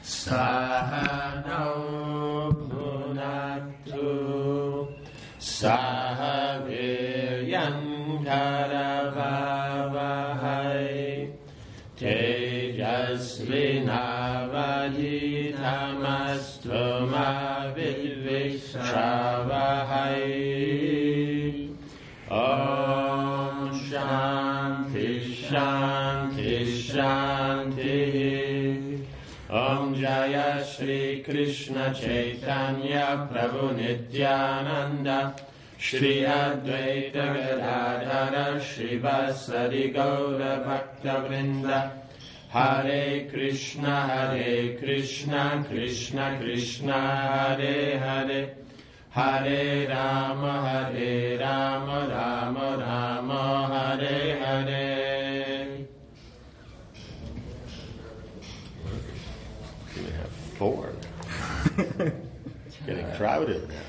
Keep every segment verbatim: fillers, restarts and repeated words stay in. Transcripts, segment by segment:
Sahano Bhunaktu Sahaviryam Karavavahai Tejasvinavadhitamastu ma vidvishravahai. Om Shanti Shanti Shanti. Om Jaya Shri Krishna Chaitanya Prabhu Nityananda Shri Advaita Gadadhara Shri Vasari Gaura Bhakta Vrinda. Hare Krishna Hare Krishna Krishna Krishna Hare Hare Hare Rama Hare Rama Rama Rama Hare Hare. We have four. It's getting crowded now.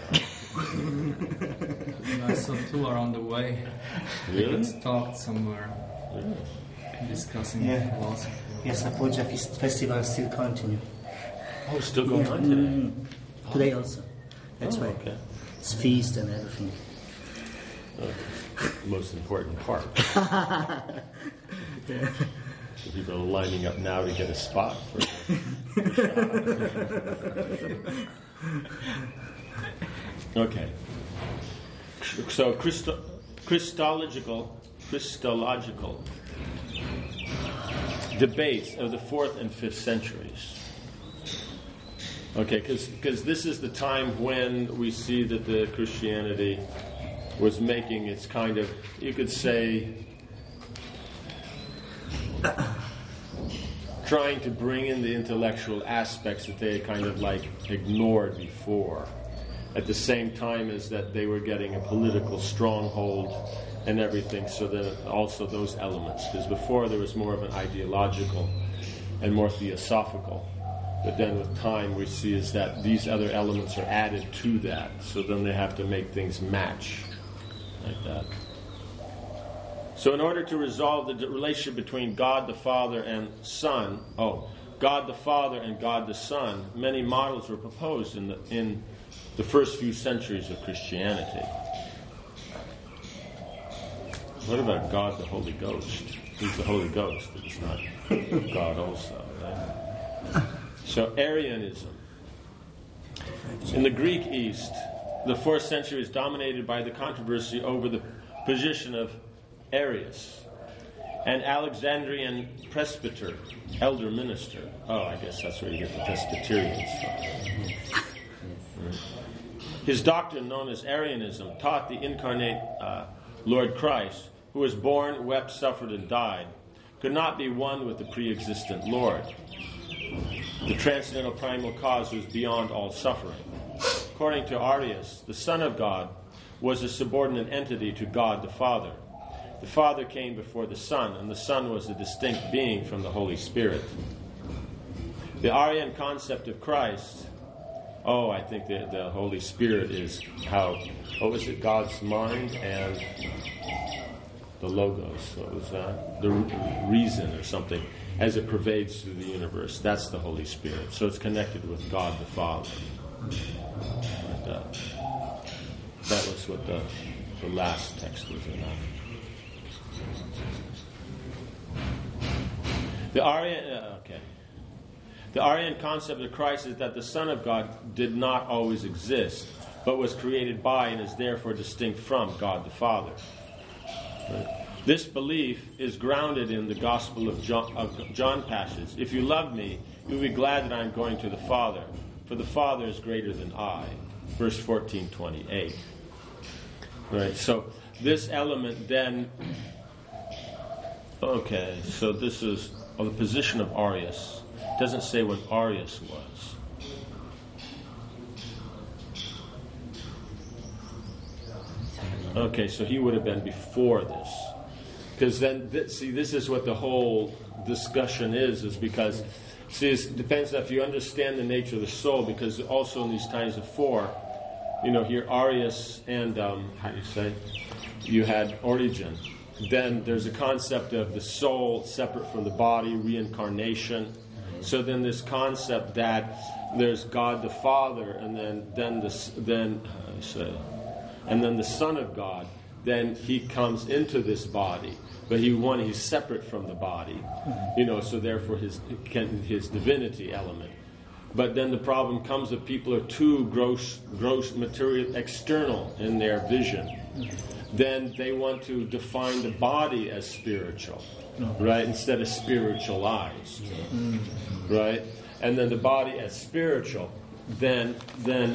I saw two are on the way. Really? Let's talk somewhere. Yeah. Discussing Yeah. philosophy. Yes, the Puja festival still continue. Oh, it's still going Yeah. on today? Mm. Today also. That's Oh, right. okay. It's feast and everything. Okay. The most important part. Yeah. So people are lining up now to get a spot for Okay. So Christo- Christological Christological debates of the fourth and fifth centuries. Okay, because this is the time when we see that the Christianity was making its kind of, you could say, trying to bring in the intellectual aspects that they had kind of like ignored before, at the same time as that they were getting a political stronghold and everything, so that also those elements, because before there was more of an ideological and more theosophical, but then with time we see is that these other elements are added to that, so then they have to make things match like that. So in order to resolve the relationship between God the Father and Son, oh, God the Father and God the Son, many models were proposed in the in the first few centuries of Christianity. What about God the Holy Ghost? He's the Holy Ghost, but he's not God also, right? So Arianism. In the Greek East, the fourth century is dominated by the controversy over the position of Arius, an Alexandrian presbyter, elder minister. Oh, I guess that's where you get the Presbyterians from. His doctrine, known as Arianism, taught the incarnate uh, Lord Christ, who was born, wept, suffered, and died, could not be one with the pre-existent Lord. The transcendental primal cause was beyond all suffering. According to Arius, the Son of God was a subordinate entity to God the Father. The Father came before the Son, and the Son was a distinct being from the Holy Spirit. The Arian concept of Christ, oh, I think that the Holy Spirit is how, what was it, God's mind and the Logos, what was that? The reason or something, as it pervades through the universe. That's the Holy Spirit. So it's connected with God the Father. And, uh, that was what the, the last text was about. The Arian, uh, okay. The Arian concept of Christ is that the Son of God did not always exist, but was created by and is therefore distinct from God the Father. Right? This belief is grounded in the Gospel of John, of John passage. If you love me, you'll be glad that I am going to the Father, for the Father is greater than I. Verse fourteen twenty-eight. Right. So this element then. Okay. So this is on the position of Arius. It doesn't say when Arius was. Okay. So he would have been before this. Because then, th- see, this is what the whole discussion is, is because, see, it depends if you understand the nature of the soul, because also in these times of four, you know, here Arius and, um, how do you say, you had Origen. Then there's a concept of the soul separate from the body, reincarnation. So then this concept that there's God the Father, and then then this then uh, say, and then the Son of God. Then he comes into this body, but he one he's separate from the body, you know. So therefore his his divinity element. But then the problem comes that people are too gross, gross material external in their vision. Then they want to define the body as spiritual, right? Instead of spiritualized, right? And then the body as spiritual. Then, then,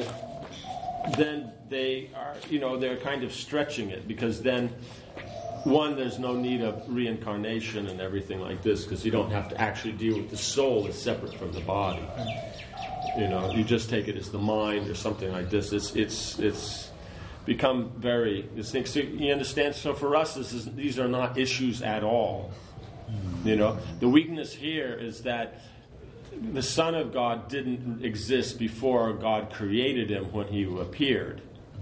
then they are, you know, they're kind of stretching it, because then, one, there's no need of reincarnation and everything like this, because you don't have to actually deal with the soul as separate from the body. You know, you just take it as the mind or something like this. It's it's it's become very distinct. So you understand? So for us, this is these are not issues at all. You know, the weakness here is that the Son of God didn't exist before God created him when he appeared.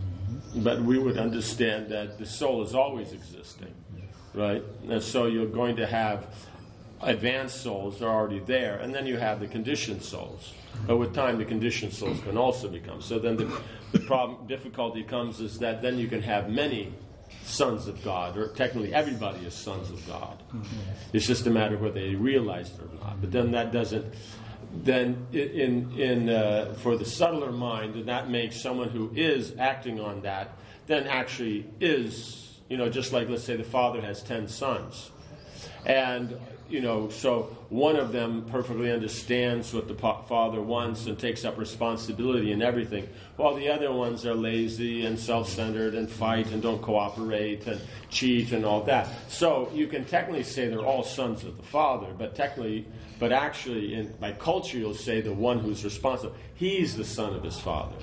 But we would understand that the soul is always existing, right? And so you're going to have advanced souls, they're already there, and then you have the conditioned souls. But with time, the conditioned souls can also become. So then the, the problem, difficulty comes is that then you can have many sons of God, or technically everybody is sons of God. It's just a matter of whether they realize it or not. But then that doesn't, then in in uh, for the subtler mind, and that makes someone who is acting on that, then actually is, you know, just like, let's say the father has ten sons. And, you know, so one of them perfectly understands what the father wants and takes up responsibility and everything, while the other ones are lazy and self-centered and fight and don't cooperate and cheat and all that. So you can technically say they're all sons of the father, but technically, but actually, in, by culture, you'll say the one who's responsible, he's the son of his father.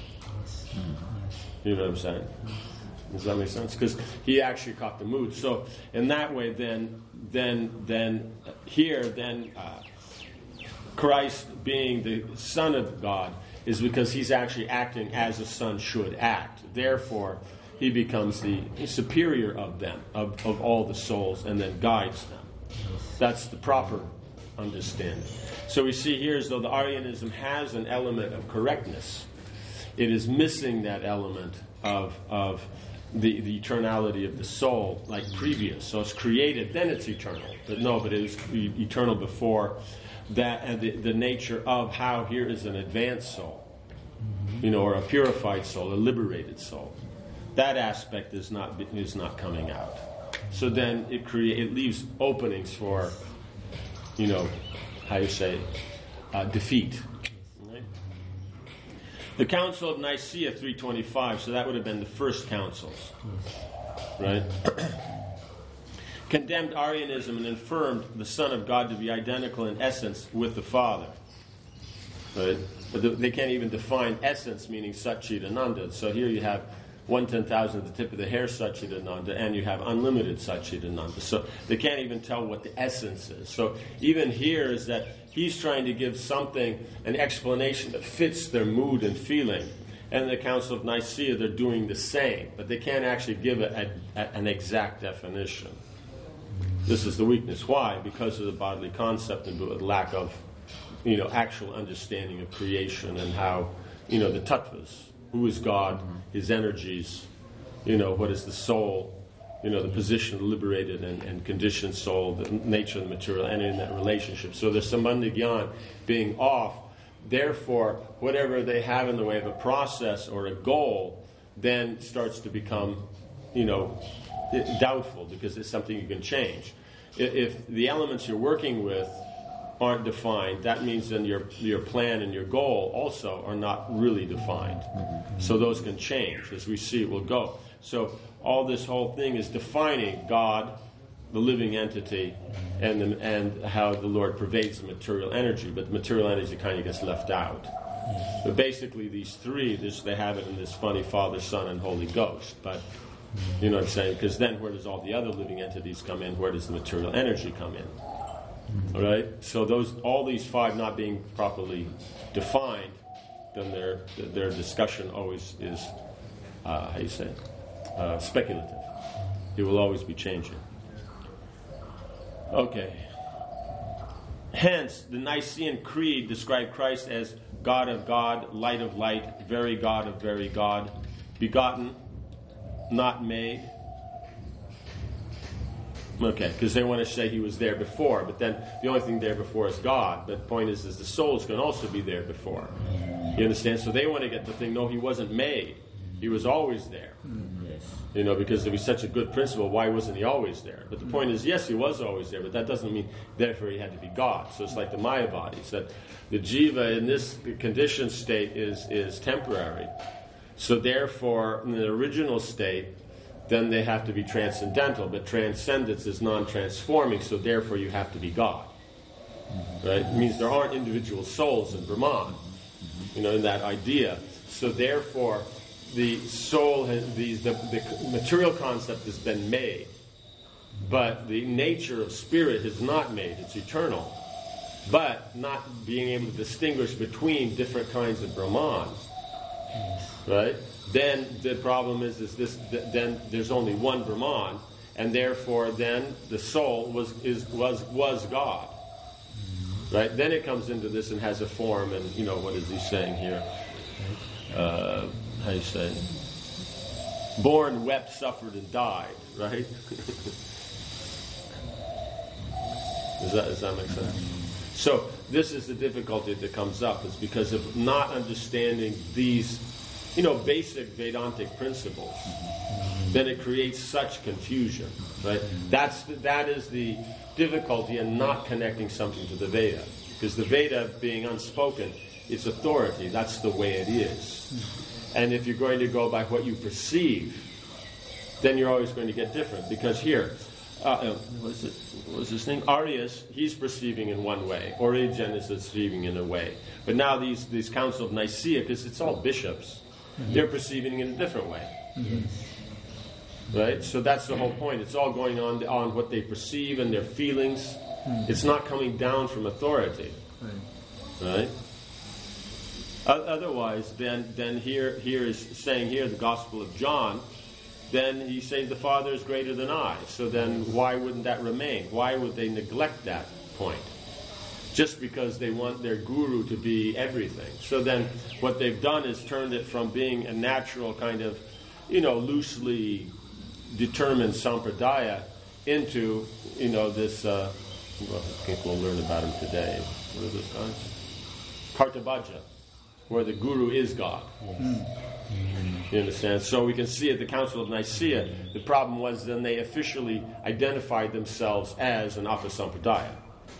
You know what I'm saying? Does that make sense? Because he actually caught the mood. So in that way, then, then, then here, then uh, Christ being the Son of God is because he's actually acting as a son should act. Therefore, he becomes the superior of them, of, of all the souls, and then guides them. That's the proper understanding. So we see here as though the Arianism has an element of correctness. It is missing that element of of the, the eternality of the soul, like previous. So it's created, then it's eternal. But no, but it was eternal before that, and the, the nature of how here is an advanced soul, you know, or a purified soul, a liberated soul. That aspect is not is not coming out. So then it create it leaves openings for, you know, how you say, uh, defeat. The Council of Nicaea, three twenty-five, so that would have been the first councils, right? Condemned Arianism and affirmed the Son of God to be identical in essence with the Father, right? But they can't even define essence, meaning Satchidananda. So here you have one ten thousand at the tip of the hair Satchidananda, and you have unlimited Satchidananda. So they can't even tell what the essence is. So even here is that he's trying to give something, an explanation that fits their mood and feeling. And in the Council of Nicaea, they're doing the same, but they can't actually give a, a, an exact definition. This is the weakness. Why? Because of the bodily concept and the lack of, you know, actual understanding of creation and how, you know, the tattvas. Who is God? His energies. You know, what is the soul? You know, the position of the liberated and, and conditioned soul, the nature of the material, and in that relationship. So the Sambandha Gyan being off, therefore, whatever they have in the way of a process or a goal then starts to become, you know, doubtful, because it's something you can change. If the elements you're working with aren't defined, that means then your your plan and your goal also are not really defined. So those can change. As we see, it will go. So all this whole thing is defining God, the living entity, and the, and how the Lord pervades the material energy. But the material energy kind of gets left out. But basically these three, this, they have it in this funny Father, Son, and Holy Ghost. But you know what I'm saying? Because then where does all the other living entities come in? Where does the material energy come in? All right? So those, all these five not being properly defined, then their their discussion always is, uh, how do you say, uh, speculative. It will always be changing. Okay. hence, the Nicene Creed described Christ as God of God, light of light, very God of very God, begotten, not made. Okay, because they want to say he was there before, but then the only thing there before is God. But the point is, is the souls can also be there before. You understand? So they want to get the thing, no, he wasn't made. He was always there. Yes. You know, because there was such a good principle, why wasn't he always there? But the point is, yes, he was always there, but that doesn't mean, therefore, he had to be God. So it's like the Mayavadis, that the jiva in this conditioned state is, is temporary. So therefore, in the original state, then they have to be transcendental. But transcendence is non-transforming, so therefore you have to be God. Right? It means there aren't individual souls in Brahman, you know, in that idea. So therefore, the soul, has, the, the, the material concept has been made, but the nature of spirit is not made. It's eternal. But not being able to distinguish between different kinds of Brahman, right? Then the problem is, is this? Then there's only one Brahman, and therefore then the soul was is was was God, right? Then it comes into this and has a form, and you know what is he saying here? Uh, how do you say? Born, wept, suffered, and died, right? does that does that make sense? So this is the difficulty that comes up, is because of not understanding these, you know, basic Vedantic principles. Then it creates such confusion, right? That's the, that is the difficulty in not connecting something to the Veda, because the Veda being unspoken, it's authority. That's the way it is. And if you're going to go by what you perceive, then you're always going to get different. Because here, uh, what's it? What's his name? Arius, he's perceiving in one way. Origen is perceiving in a way. But now these these Council of Nicaea, because it's all bishops, mm-hmm. they're perceiving in a different way. Mm-hmm. Right? So that's the whole point. It's all going on on what they perceive and their feelings. Mm-hmm. It's not coming down from authority. Right? Right? Otherwise, then then here here is saying here the Gospel of John. Then he's saying the Father is greater than I. So then why wouldn't that remain? Why would they neglect that point? Just because they want their guru to be everything. So then what they've done is turned it from being a natural kind of, you know, loosely determined sampradaya into, you know, this, uh, well, I think we'll learn about him today. What are those guys? Kartabhaja, where the guru is God. Yes. You understand? So we can see at the Council of Nicaea, the problem was then they officially identified themselves as an Apasampradaya.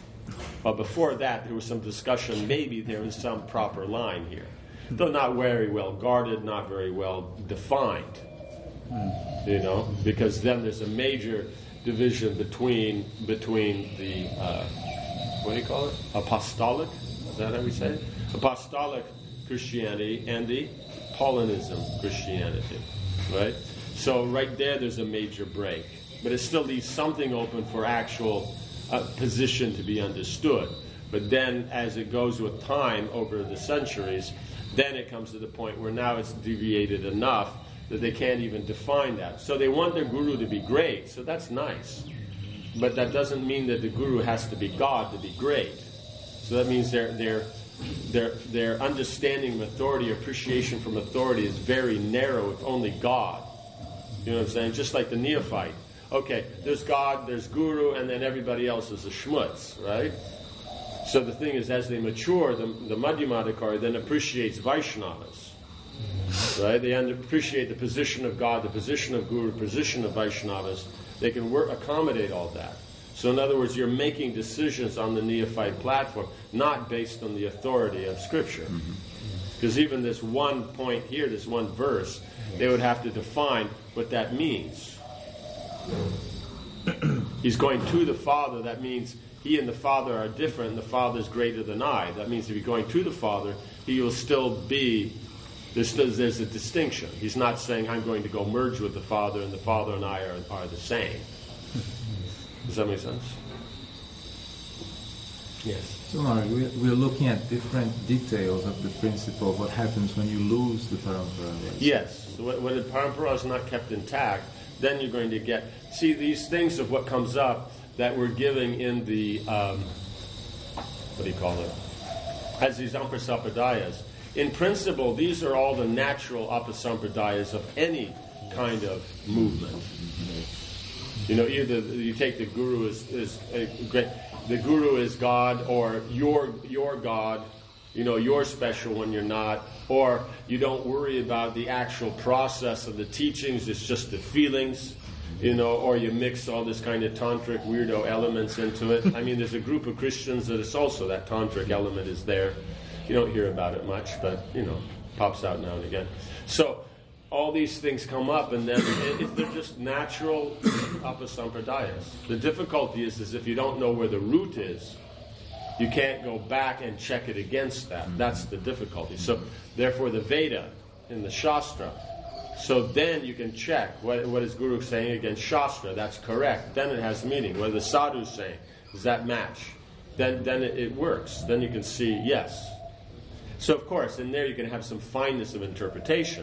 But before that, there was some discussion, maybe there was some proper line here. Though not very well guarded, not very well defined. You know? Because then there's a major division between between the, uh, what do you call it? Apostolic? Is that how we say it? Apostolic Christianity and the Paulinism Christianity, right? So right there, there's a major break. But it still leaves something open for actual uh, position to be understood. But then, as it goes with time over the centuries, then it comes to the point where now it's deviated enough that they can't even define that. So they want their guru to be great, so that's nice. But that doesn't mean that the guru has to be God to be great. So that means they're they're Their their understanding of authority, appreciation from authority is very narrow. It's only God. You know what I'm saying? Just like the neophyte. Okay, there's God, there's Guru, and then everybody else is a schmutz, right? So the thing is, as they mature, the, the Madhyamadikari then appreciates Vaishnavas. Right? They appreciate the position of God, the position of Guru, the position of Vaishnavas. They can work, accommodate all that. So in other words, you're making decisions on the neophyte platform, not based on the authority of Scripture. Because mm-hmm. even this one point here, this one verse, they would have to define what that means. He's going to the Father. That means he and the Father are different, and the Father is greater than I. That means if you're going to the Father, he will still be, there's, there's a distinction. He's not saying, I'm going to go merge with the Father, and the Father and I are, are the same. Does that make sense? Yes. So, Mari, we're, we're looking at different details of the principle of what happens when you lose the parampara. Yes. So when the parampara is not kept intact, then you're going to get... See, these things of what comes up that we're giving in the um, what do you call it, has these upasampradayas. In principle, these are all the natural upasampradayas of any kind of movement. You know, either you take the guru as, as a great, the guru is God, or your your God, you know, you're special when you're not, or you don't worry about the actual process of the teachings, it's just the feelings, you know, or you mix all this kind of tantric weirdo elements into it. I mean, there's a group of Christians that it's also that tantric element is there. You don't hear about it much, but, you know, pops out now and again. So all these things come up, and then it, it, they're just natural upasampradayas. The difficulty is, is if you don't know where the root is, you can't go back and check it against that. That's the difficulty. So, therefore, the Veda in the Shastra. So then you can check what, what is Guru saying against Shastra. That's correct. Then it has meaning. What the Sadhu is saying, does that match? Then, then it, it works. Then you can see, yes. So, of course, in there you can have some fineness of interpretation.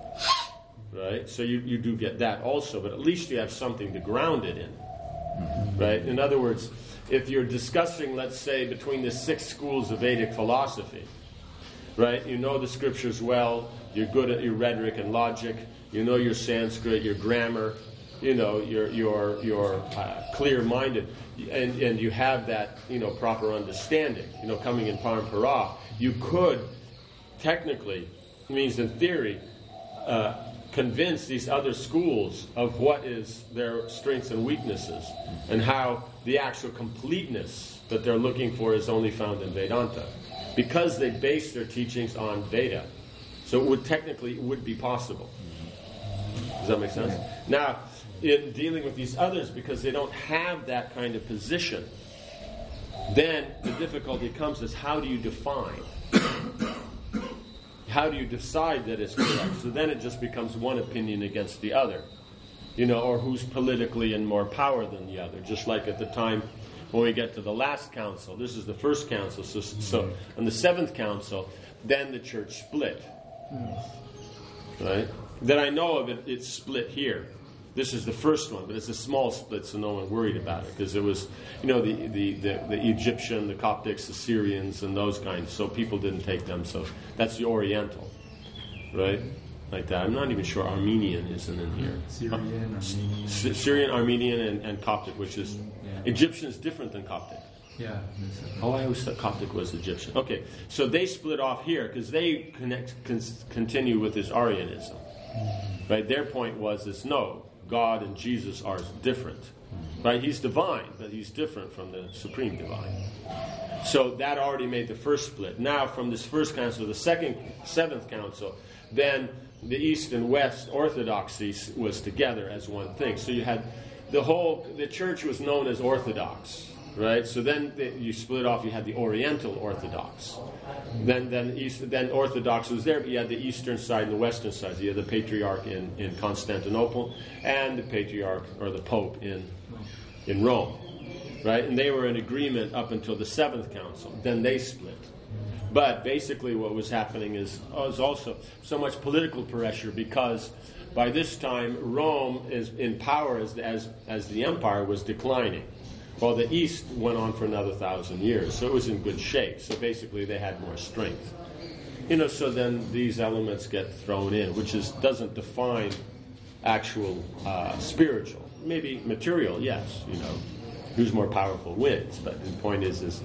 Right? So you, you do get that also, but at least you have something to ground it in. Right? In other words, if you're discussing, let's say, between the six schools of Vedic philosophy, right? You know the scriptures well, you're good at your rhetoric and logic, you know your Sanskrit, your grammar, you know, you're, you're, you're uh, clear-minded, and, and you have that, you know, proper understanding, you know, coming in parampara, you could technically, means in theory, uh, convince these other schools of what is their strengths and weaknesses, and how the actual completeness that they're looking for is only found in Vedanta, because they base their teachings on Veda. So it would technically it would be possible. Does that make sense? Now, in dealing with these others, because they don't have that kind of position, then the difficulty comes is how do you define? How do you decide that it's correct? So then it just becomes one opinion against the other, you know, or who's politically in more power than the other. Just like at the time when we get to the last council, this is the first council. So, so on the seventh council, then the church split, right? That I know of it, it's split here. This is the first one, but it's a small split, so no one worried about it, because it was, you know, the, the, the, the Egyptian, the Coptics, the Syrians, and those kinds, so people didn't take them, so that's the Oriental, right? Like that. I'm not even sure Armenian isn't in here. Syrian, Armenian. S- Syrian, Armenian, and, and Coptic, which is, yeah. Egyptian is different than Coptic. Yeah. Oh, I always thought Coptic was Egyptian. Okay, so they split off here, because they connect, con- continue with this Arianism, right? Their point was this, no, God and Jesus are different, right? He's divine, but he's different from the supreme divine. So that already made the first split. Now, from this first council, the second, seventh council, then the East and West Orthodoxy was together as one thing. So you had the whole, the church was known as Orthodox, right? So then the, you split off, you had the Oriental Orthodox. Then then East, then Orthodox was there, but you had the eastern side and the western side. You had the Patriarch in, in Constantinople and the Patriarch, or the Pope, in in Rome, right? And they were in agreement up until the seventh council. Then they split. But basically what was happening is was also so much political pressure, because by this time Rome is in power as as as the empire was declining. Well, the East went on for another thousand years, so it was in good shape. So basically they had more strength. You know, so then these elements get thrown in, which is doesn't define actual uh, spiritual. Maybe material, yes, you know, who's more powerful wins. But the point is, is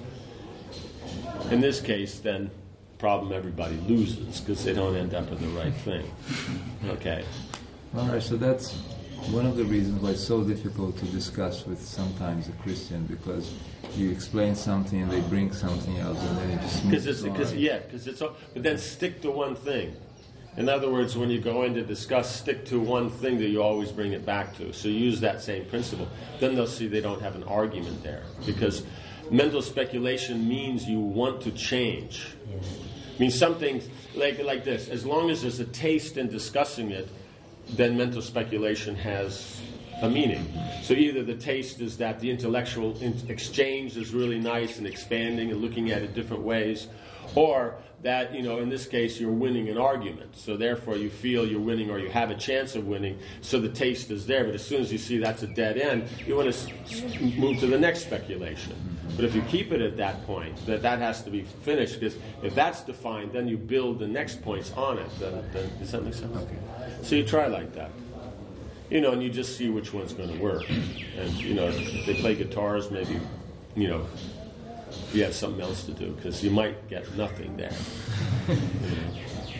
in this case, then problem everybody loses, because they don't end up in the right thing. Okay. All right, so that's one of the reasons why it's so difficult to discuss with sometimes a Christian, because you explain something and they bring something else, and then it just moves Because on. it's, yeah, because it's all, but then stick to one thing. In other words, when you go in to discuss, stick to one thing that you always bring it back to. So use that same principle. Then they'll see they don't have an argument there, because mental speculation means you want to change. It means something like like this. As long as there's a taste in discussing it, then mental speculation has a meaning. So either the taste is that the intellectual in- exchange is really nice and expanding and looking at it different ways, or that, you know, in this case, you're winning an argument. So therefore you feel you're winning, or you have a chance of winning, so the taste is there. But as soon as you see that's a dead end, you want to s- move to the next speculation. But if you keep it at that point, that that has to be finished, because if that's defined, then you build the next points on it. Then, then, does that make sense? Okay. So you try like that. You know, and you just see which one's going to work. And, you know, if they play guitars, maybe, you know, you have something else to do, because you might get nothing there. You know?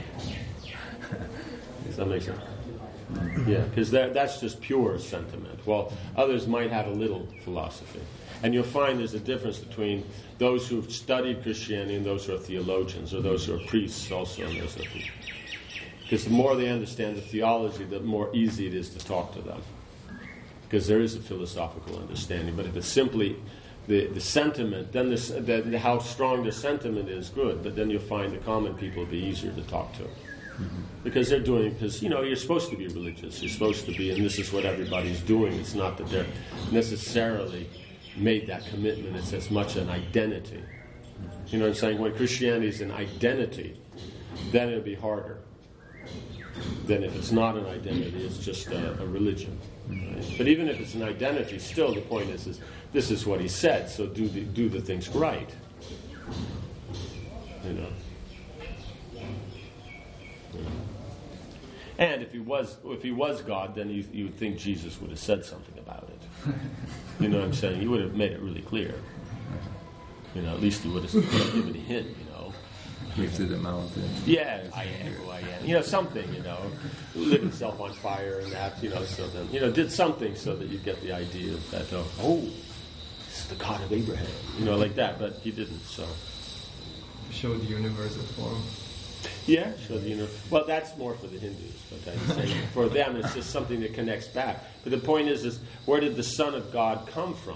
Does that make sense? Yeah, because that, that's just pure sentiment. Well, others might have a little philosophy. And you'll find there's a difference between those who've studied Christianity and those who are theologians, or those who are priests also. Because the more they understand the theology, the more easy it is to talk to them. Because there is a philosophical understanding. But if it's simply the, the sentiment, then this, the, how strong the sentiment is, good. But then you'll find the common people will be easier to talk to. Mm-hmm. Because they're doing, because, you know, you're supposed to be religious. You're supposed to be, and this is what everybody's doing. It's not that they're necessarily made that commitment. It's as much an identity. You know what I'm saying? When Christianity is an identity, then it'll be harder than if it's not an identity. It's just a, a religion. Right? But even if it's an identity, still the point is, is this is what he said, so do the, do the things right. You know. And if he was, if he was God, then you, you would think Jesus would have said something about it. You know what I'm saying? He would have made it really clear. You know, at least he would have given a hint. You know, lifted the mountain. Yeah, I am who I am. You know, something. You know, lit himself on fire and that. You know, so then you know did something so that you get the idea of that. Oh, oh, this is the God of Abraham. You know, like that. But he didn't. So showed the universe a form. Yeah, so the, you know, well, that's more for the Hindus, but I'm saying for them it's just something that connects back. But the point is, is where did the Son of God come from?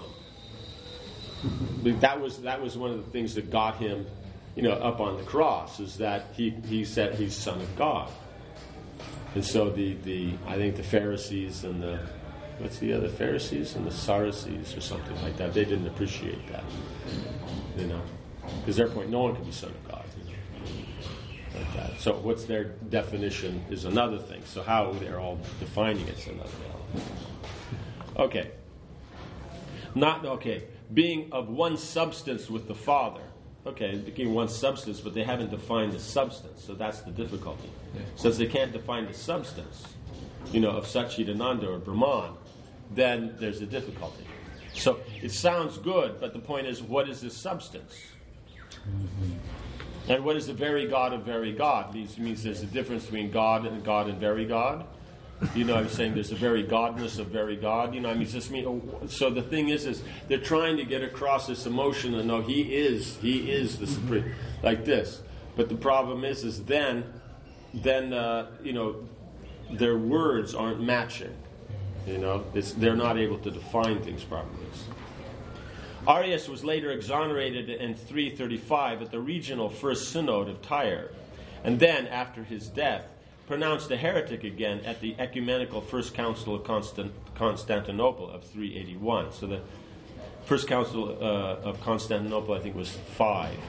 That was that was one of the things that got him, you know, up on the cross, is that he, he said he's Son of God. And so the, the I think the Pharisees and the what's the other Pharisees and the Sadducees or something like that, they didn't appreciate that, you know, because their point, no one can be Son of God. Like that. So what's their definition is another thing. So how they're all defining it is another element. Okay. Not okay. Being of one substance with the Father. Okay, being one substance, but they haven't defined the substance, so that's the difficulty. Yeah. Since they can't define the substance, you know, of Satchidananda or Brahman, then there's a difficulty. So it sounds good, but the point is, what is this substance? Mm-hmm. And what is the very God of very God? It means, it means there's a difference between God and God and very God. You know, I'm saying there's a very godness of very God. You know, I mean, just mean. So the thing is, is they're trying to get across this emotion and know He is, He is the supreme, like this. But the problem is, is then, then uh, you know, their words aren't matching. You know, it's, they're not able to define things properly. Arius was later exonerated in three thirty-five at the regional First Synod of Tyre, and then, after his death, pronounced a heretic again at the Ecumenical First Council of Constant- Constantinople of three eighty-one. So the First Council uh, of Constantinople, I think, was five.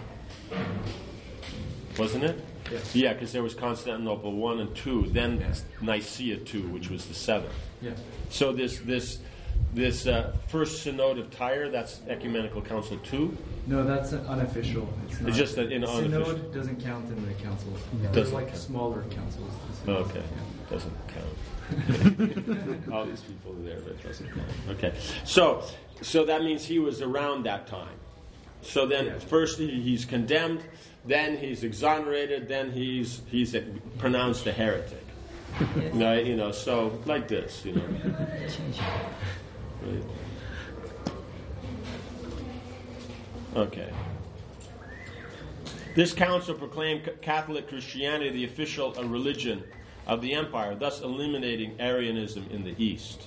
Wasn't it? Yes. Yeah, because there was Constantinople one and two, then yes. Nicaea two, which was the seventh. Yeah. So this this this uh, First Synod of Tyre, that's Ecumenical Council two? No, that's an unofficial. It's, not, it's just an unofficial. Synod doesn't count in the council. It There's doesn't like count. Smaller councils. Okay, yeah. Doesn't count. All these people are there, but it doesn't count. Okay, so so that means he was around that time. So then, yeah. first he, he's condemned, then he's exonerated, then he's he's a, pronounced a heretic. You know, you know, so like this, you know. Right. Okay. This council proclaimed Catholic Christianity the official religion of the empire, thus eliminating Arianism in the East.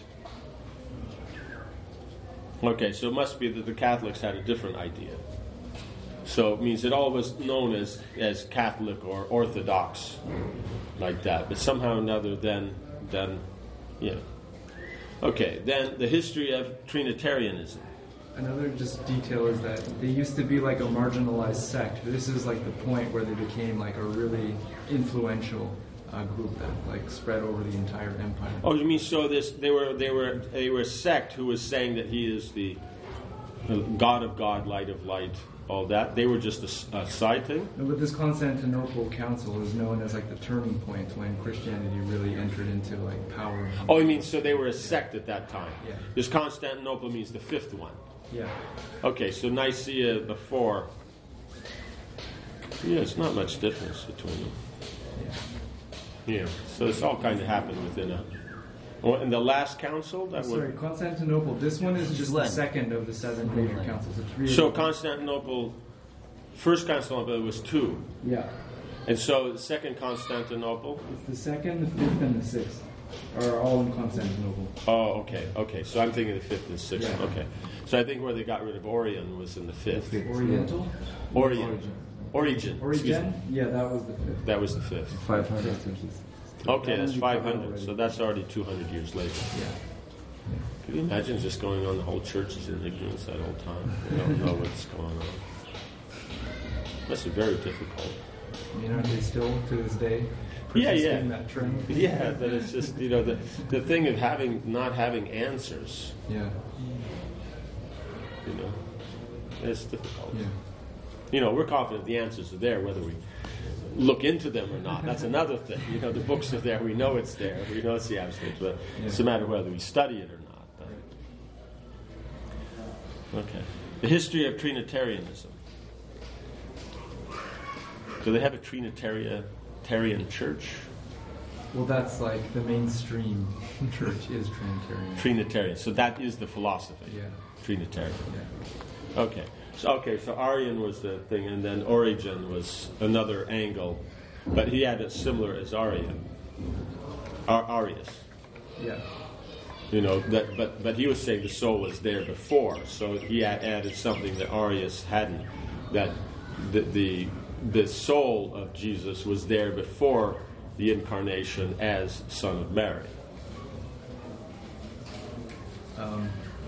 Okay, so it must be that the Catholics had a different idea. So it means it all was known as, as Catholic or Orthodox, like that. But somehow or another, then, then, yeah. Okay, then the history of Trinitarianism. Another just detail is that they used to be like a marginalized sect. This is like the point where they became like a really influential uh, group that like spread over the entire empire. Oh, you mean so this? They were they were they were a sect who was saying that he is the God of God, light of light, all that. They were just a, s- a side thing. No, but this Constantinople Council is known as like the turning point when Christianity really entered into like power. Oh, you mean so they were a sect at that time? Yeah. This Constantinople means the fifth one. Yeah. Okay, so Nicaea before. Yeah, it's not much difference between them. Yeah. Yeah, so it's all kind of happened within a. Oh, and the last council that Sorry, would. Constantinople. This one is just the One. second of the seven major councils. It's really So Constantinople, first Constantinople was two, yeah. and so the second Constantinople. It's the second, the fifth, and the sixth are all in Constantinople. Oh, okay, okay. So I'm thinking the fifth and sixth. Yeah. Okay, so I think where they got rid of Orion was in the fifth. Fifth, yeah. Oriental? Orion, Origin. excuse me. Origen? Yeah, that was the fifth. That was the fifth. five hundred. Okay, that's That one we five covered hundred. already. So that's already two hundred years later. Yeah. Can you imagine just going on the whole church is in ignorance that whole time? They don't know what's going on. Must be very difficult. I mean, aren't they still to this day Yeah, yeah. persisting that trend? Yeah, but it's just, you know, the, the thing of having not having answers, Yeah. you know, it's difficult. Yeah. You know, we're confident the answers are there, whether we look into them or not. That's another thing. You know, the books are there. We know it's there. We know it's the absolute. But it's a matter of whether we study it or not. But. Okay. The history of Trinitarianism. Do they have a Trinitarian church? Well, that's like the mainstream church is Trinitarian. Trinitarian. So that is the philosophy. Yeah. Trinitarian. Yeah. Okay. So okay. So Arian was the thing, and then Origen was another angle, but he had it similar as Arian, Ar- Arius. Yeah. You know that, but but he was saying the soul was there before, so he had added something that Arius hadn't. That the the the soul of Jesus was there before the incarnation as Son of Mary. Um,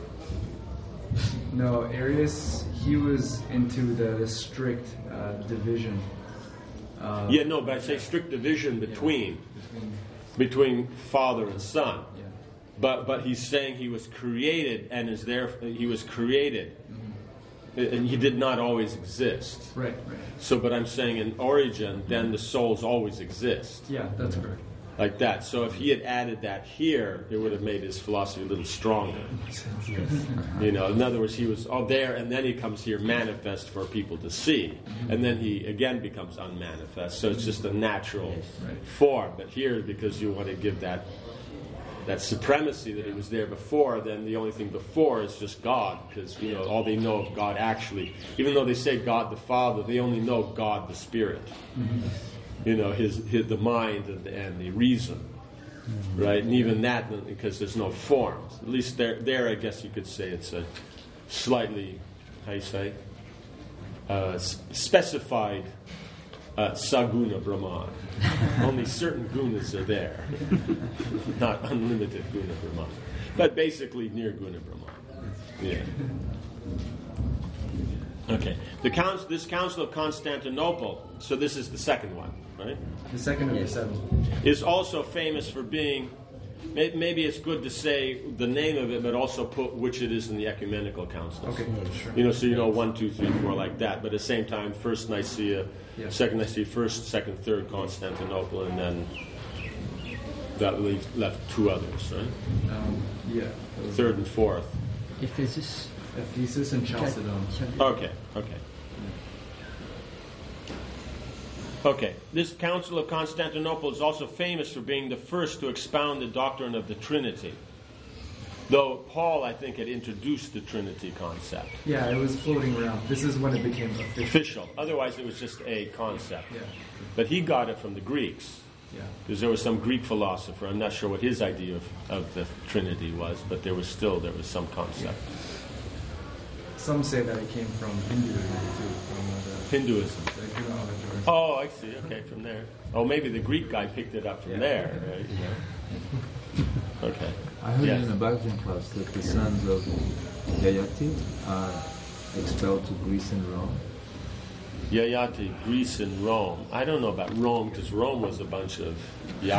no, Arius, he was into the strict uh, division. Uh, Yeah, no, but I say strict division between between, between Father and Son. yeah. But but he's saying he was created and is there. He was created, and he did not always exist. Right, right. So, but I'm saying in origin, then the souls always exist, Yeah, that's correct. like that. So if he had added that here, it would have made his philosophy a little stronger. You know, in other words, he was all there, and then he comes here manifest for people to see, and then he again becomes unmanifest. So it's just a natural Right. form. But here, because you want to give that that supremacy that he was there before, then the only thing before is just God, because you know all they know of God actually, even though they say God the Father, they only know God the Spirit. You know, his, his the mind and, and the reason, right? And even that, because there's no forms. At least there, there I guess you could say it's a slightly, how you say, uh, s- specified uh, saguna Brahman. Only certain gunas are there, not unlimited guna Brahman, but basically near guna Brahman. Yeah. Okay. The council, this Council of Constantinople. So this is the second one, right? The second of the seven. Is also famous for being. may- Maybe it's good to say the name of it, but also put which it is in the ecumenical councils. Okay, sure. You know, so you know one, two, three, four, like that. But at the same time, first Nicaea, Yeah. second Nicaea, first, second, third Constantinople, and then that leaves, left two others, right? Um, yeah. those- Third and fourth. Ephesus. Ephesus and Chalcedon. Okay, okay. Okay, this Council of Constantinople is also famous for being the first to expound the doctrine of the Trinity. Though Paul, I think, had introduced the Trinity concept. Yeah, it was floating around. This is when it became official. Official. Otherwise, it was just a concept. Yeah. But he got it from the Greeks. Yeah. Because there was some Greek philosopher, I'm not sure what his idea of, of the Trinity was, but there was still, there was some concept. Some say that it came from Hinduism too, from uh, Hinduism. the, the Guna Avadars. Oh, I see. Okay, from there. Oh, maybe the Greek guy picked it up from Yeah. there. Right? You know. Okay. I heard Yes. in a Bhagavatam class that the sons of Yayati are expelled to Greece and Rome. Yayati, Greece and Rome. I don't know about Rome because Rome was a bunch of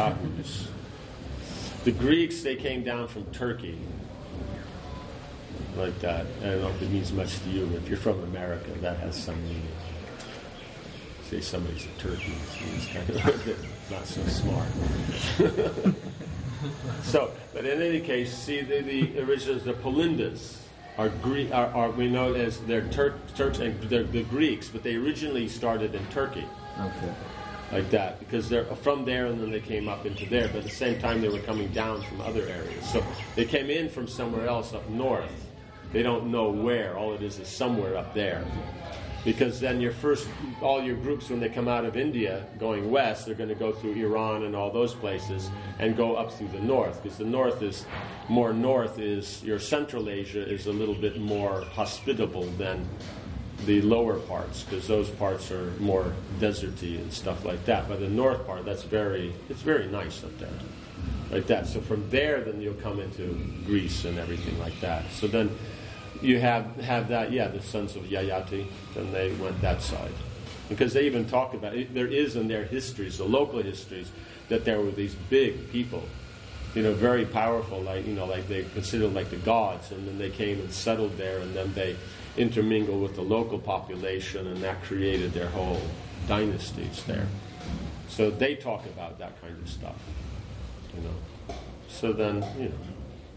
yahoos. The Greeks, they came down from Turkey. like that. I don't know if it means much to you, but if you're from America, that has some meaning. Say somebody's a turkey, it's kind of a bit not so smart. So, but in any case, see, the, the originals, the Palindas, are, Gre- are, are we know as they're Tur- Turks and they're the Greeks, but they originally started in Turkey. Okay. Like that, because they're from there and then they came up into there, but at the same time they were coming down from other areas. So they came in from somewhere else up north. They don't know where. All it is is somewhere up there. Because then your first, all your groups, when they come out of India going west, they're going to go through Iran and all those places and go up through the north. Because the north is, more north is, your Central Asia is a little bit more hospitable than the lower parts, because those parts are more deserty and stuff like that. But the north part, that's very, it's very nice up there, like that. So from there, then you'll come into Greece and everything like that. So then you have have that, yeah, the sons of Yayati, then they went that side. Because they even talk about it, there is in their histories, the local histories, that there were these big people, you know, very powerful, like, you know, like they considered like the gods, and then they came and settled there, and then they intermingled with the local population, and that created their whole dynasties there. So they talk about that kind of stuff, you know. So then, you know.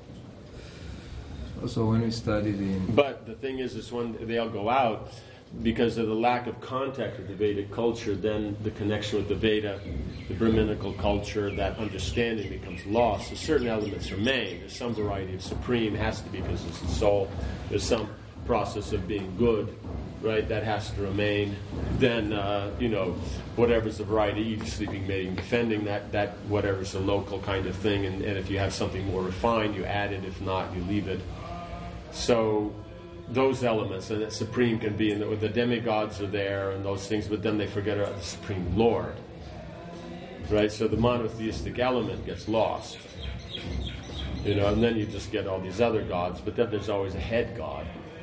So when we study the... But the thing is, is when they all go out, because of the lack of contact with the Vedic culture, then the connection with the Veda, the Brahminical culture, that understanding becomes lost. So certain elements remain. There's some variety of supreme, has to be because it's the soul. There's some process of being good, right? That has to remain. Then, uh, you know, whatever's the variety, eating, sleeping, mating, defending, that, that whatever's a local kind of thing. And, and if you have something more refined, you add it. If not, you leave it. So those elements, and that supreme can be in the, the demigods are there and those things, but then they forget about the supreme Lord, right? So the monotheistic element gets lost, you know, and then you just get all these other gods, but then there's always a head god.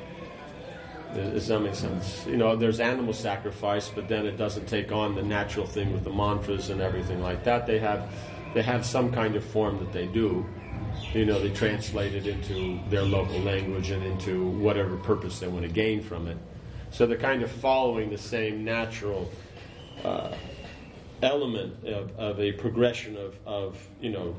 Does that make sense? You know, there's animal sacrifice, but then it doesn't take on the natural thing with the mantras and everything like that. They have, they have some kind of form that they do. You know, they translate it into their local language and into whatever purpose they want to gain from it. So they're kind of following the same natural uh, element of, of a progression of, of you know,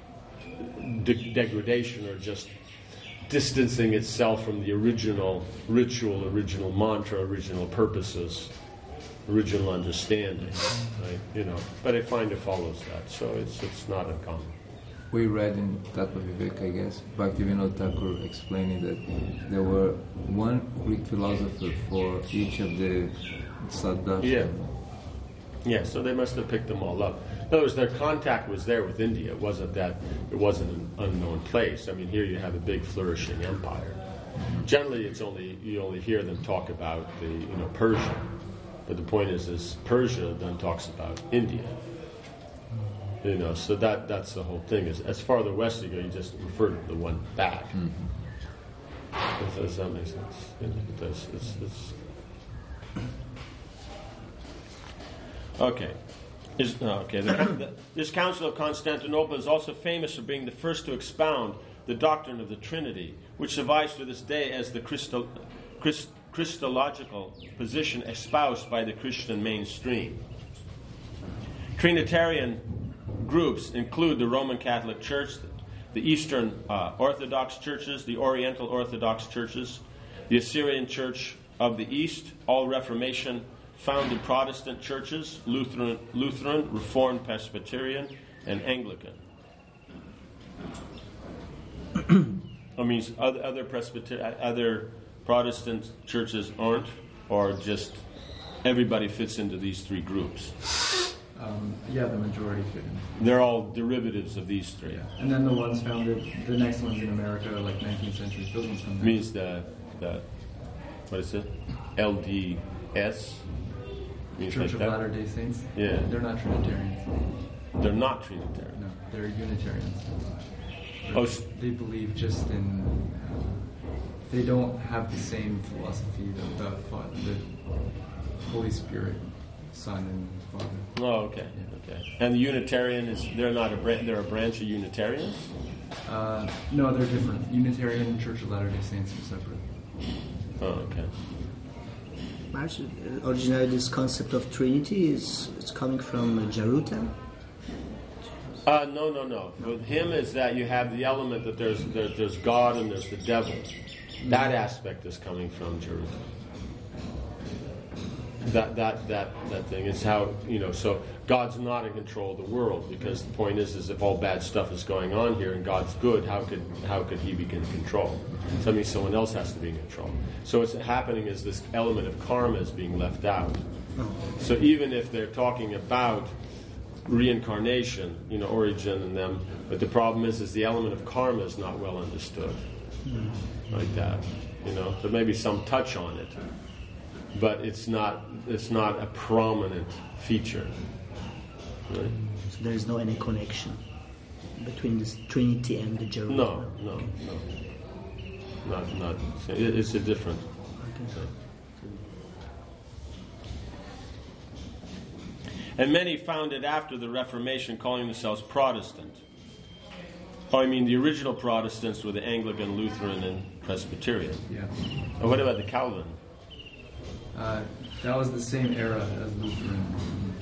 de- degradation or just distancing itself from the original ritual, original mantra, original purposes, original understanding, right? You know, but I find it follows that, so it's it's not uncommon. We read in Tattva Viveka, I guess, Bhaktivinoda Thakur explaining that there were one Greek philosopher for each of the sadhas. Yeah. Yeah, so they must have picked them all up. In other words, their contact was there with India. It wasn't that it wasn't an unknown place. I mean, here you have a big flourishing empire. Generally, it's only you only hear them talk about the you know Persia, but the point is, is Persia then talks about India. You know, so that that's the whole thing. Is as farther west you go, you just refer to the one back. Mm-hmm. Does, does that make sense? It does. It's, it's okay. Is, oh, okay. The, the, this Council of Constantinople is also famous for being the first to expound the doctrine of the Trinity, which survives to this day as the Christo, Christ, Christological position espoused by the Christian mainstream. Trinitarian groups include the Roman Catholic Church, the Eastern uh, Orthodox churches, the Oriental Orthodox churches, the Assyrian Church of the East, all Reformation founded Protestant churches, Lutheran, Lutheran, Reformed Presbyterian, and Anglican. I mean, other other Presbyterian, other Protestant churches aren't, or just everybody fits into these three groups. Um, yeah, the majority fit in. They're all derivatives of these three. Yeah. And then the ones founded, the next ones in America, like nineteenth century, those ones come Means the, the, what is it? L D S? Means Church like of that? Latter-day Saints. Yeah. They're not Trinitarians. They're not Trinitarian. No, they're Unitarians. Oh, They, they believe just in. Uh, they don't have the same philosophy that the, the Holy Spirit, Son, and Father. Oh, okay, okay. And the Unitarian is they're not a bran- they're a branch of Unitarians. Uh, no, they're different. Unitarian and Church of Latter-day Saints are separate. Oh, okay. Marsh, uh, originally this concept of Trinity is it's coming from uh, Jaruta. Uh, no, no, no. With him is that you have the element that there's there, there's God and there's the devil. That aspect is coming from Jerusalem. That that that that thing is how, you know. So God's not in control of the world, because the point is, is if all bad stuff is going on here and God's good, how could how could He be in control? So that means someone else has to be in control. So what's happening is this element of karma is being left out. So even if they're talking about reincarnation, you know, origin and them, but the problem is, is the element of karma is not well understood, like that. You know, there may be some touch on it, but it's not it's not a prominent feature. Right? So there is no any connection between this Trinity and the Jaruta. No, no, no, not not. It, it's a different. Okay. And many founded after the Reformation, calling themselves Protestant. Oh, I mean, the original Protestants were the Anglican, Lutheran, and Presbyterian. Yeah. And what about the Calvin? Uh, that was the same era as Lutheran.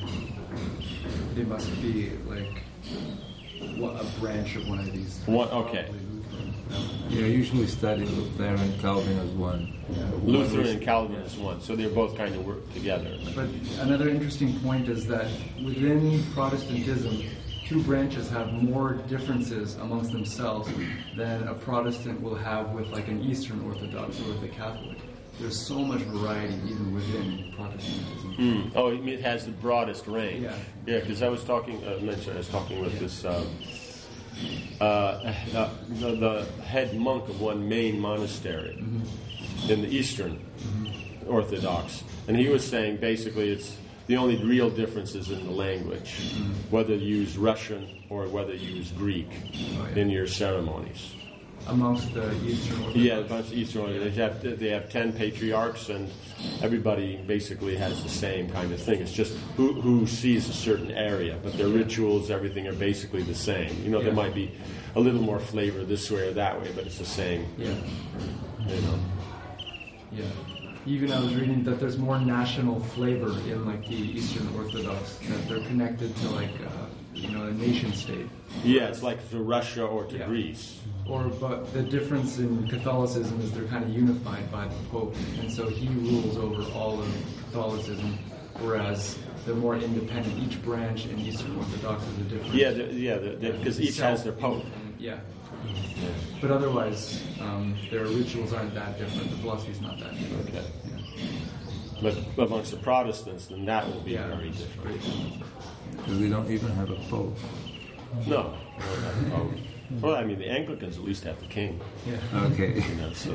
They must be like what, a branch of one of these. One, okay. Yeah, usually study Lutheran, Calvin as one. Lutheran and Calvin as one, so they're both kind of work together. But another interesting point is that within Protestantism, two branches have more differences amongst themselves than a Protestant will have with like an Eastern Orthodox or with a Catholic. There's so much variety even within Protestantism. Mm. Oh, you mean it has the broadest range? Yeah. Yeah, because I was talking, uh, mentioned, I was talking with this, uh, uh, uh, the, the head monk of one main monastery mm-hmm. in the Eastern mm-hmm. Orthodox, and he was saying basically it's the only real difference is in the language, mm-hmm. whether you use Russian or whether you use Greek oh, yeah. in your ceremonies. Amongst the Eastern Orthodox? Yeah, a bunch of Eastern Orthodox. They have, they have ten patriarchs, and everybody basically has the same kind of thing. It's just who, who sees a certain area, but their rituals, everything are basically the same. You know, yeah. there might be a little more flavor this way or that way, but it's the same. Yeah. You know. Yeah. Even I was reading that there's more national flavor in like the Eastern Orthodox, that they're connected to like uh, you know a nation state. Yeah, it's like to Russia or to yeah. Greece. Or but the difference in Catholicism is they're kind of unified by the Pope, and so he rules over all of Catholicism, whereas they're more independent. Each branch in Eastern Orthodox is a different. Yeah, yeah, because each has their Pope. Yeah. Yeah. But otherwise, um, their rituals aren't that different. The philosophy's not that different. Okay. Yeah. But amongst the Protestants, then that will be yeah, very different. Because we don't even have a pope. No, we don't have a pope. Well, I mean, the Anglicans at least have the king. Yeah. Okay. You know, so.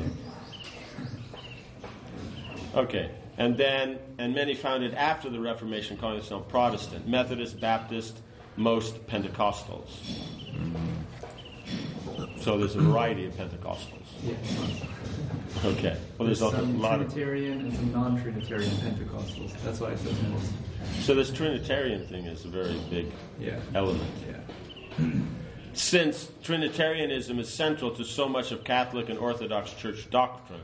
Okay. And then, and many founded after the Reformation, calling themselves Protestant, Methodist, Baptist, most Pentecostals. So there's a variety of Pentecostals. Yeah. Okay. Well, there's, there's a some lot Trinitarian of and some non-Trinitarian Pentecostals. That's why it says most. So this Trinitarian thing is a very big yeah. element. Yeah. Since Trinitarianism is central to so much of Catholic and Orthodox Church doctrine,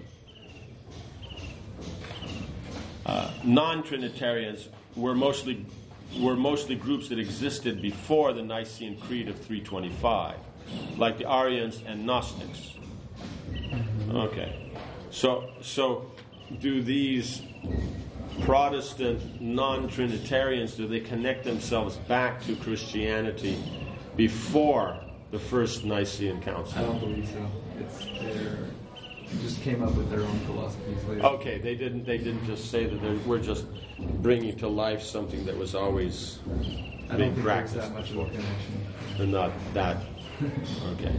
uh, non-Trinitarians were mostly were mostly groups that existed before the Nicene Creed of three twenty-five, like the Arians and Gnostics. Okay, so so do these Protestant non-Trinitarians, do they connect themselves back to Christianity before the first Nicene Council? I don't believe so. It's their just came up with their own philosophies later. Okay, they didn't. They didn't just say that they we're just bringing to life something that was always I being don't think practiced. there's that much of a connection. And not that. Okay.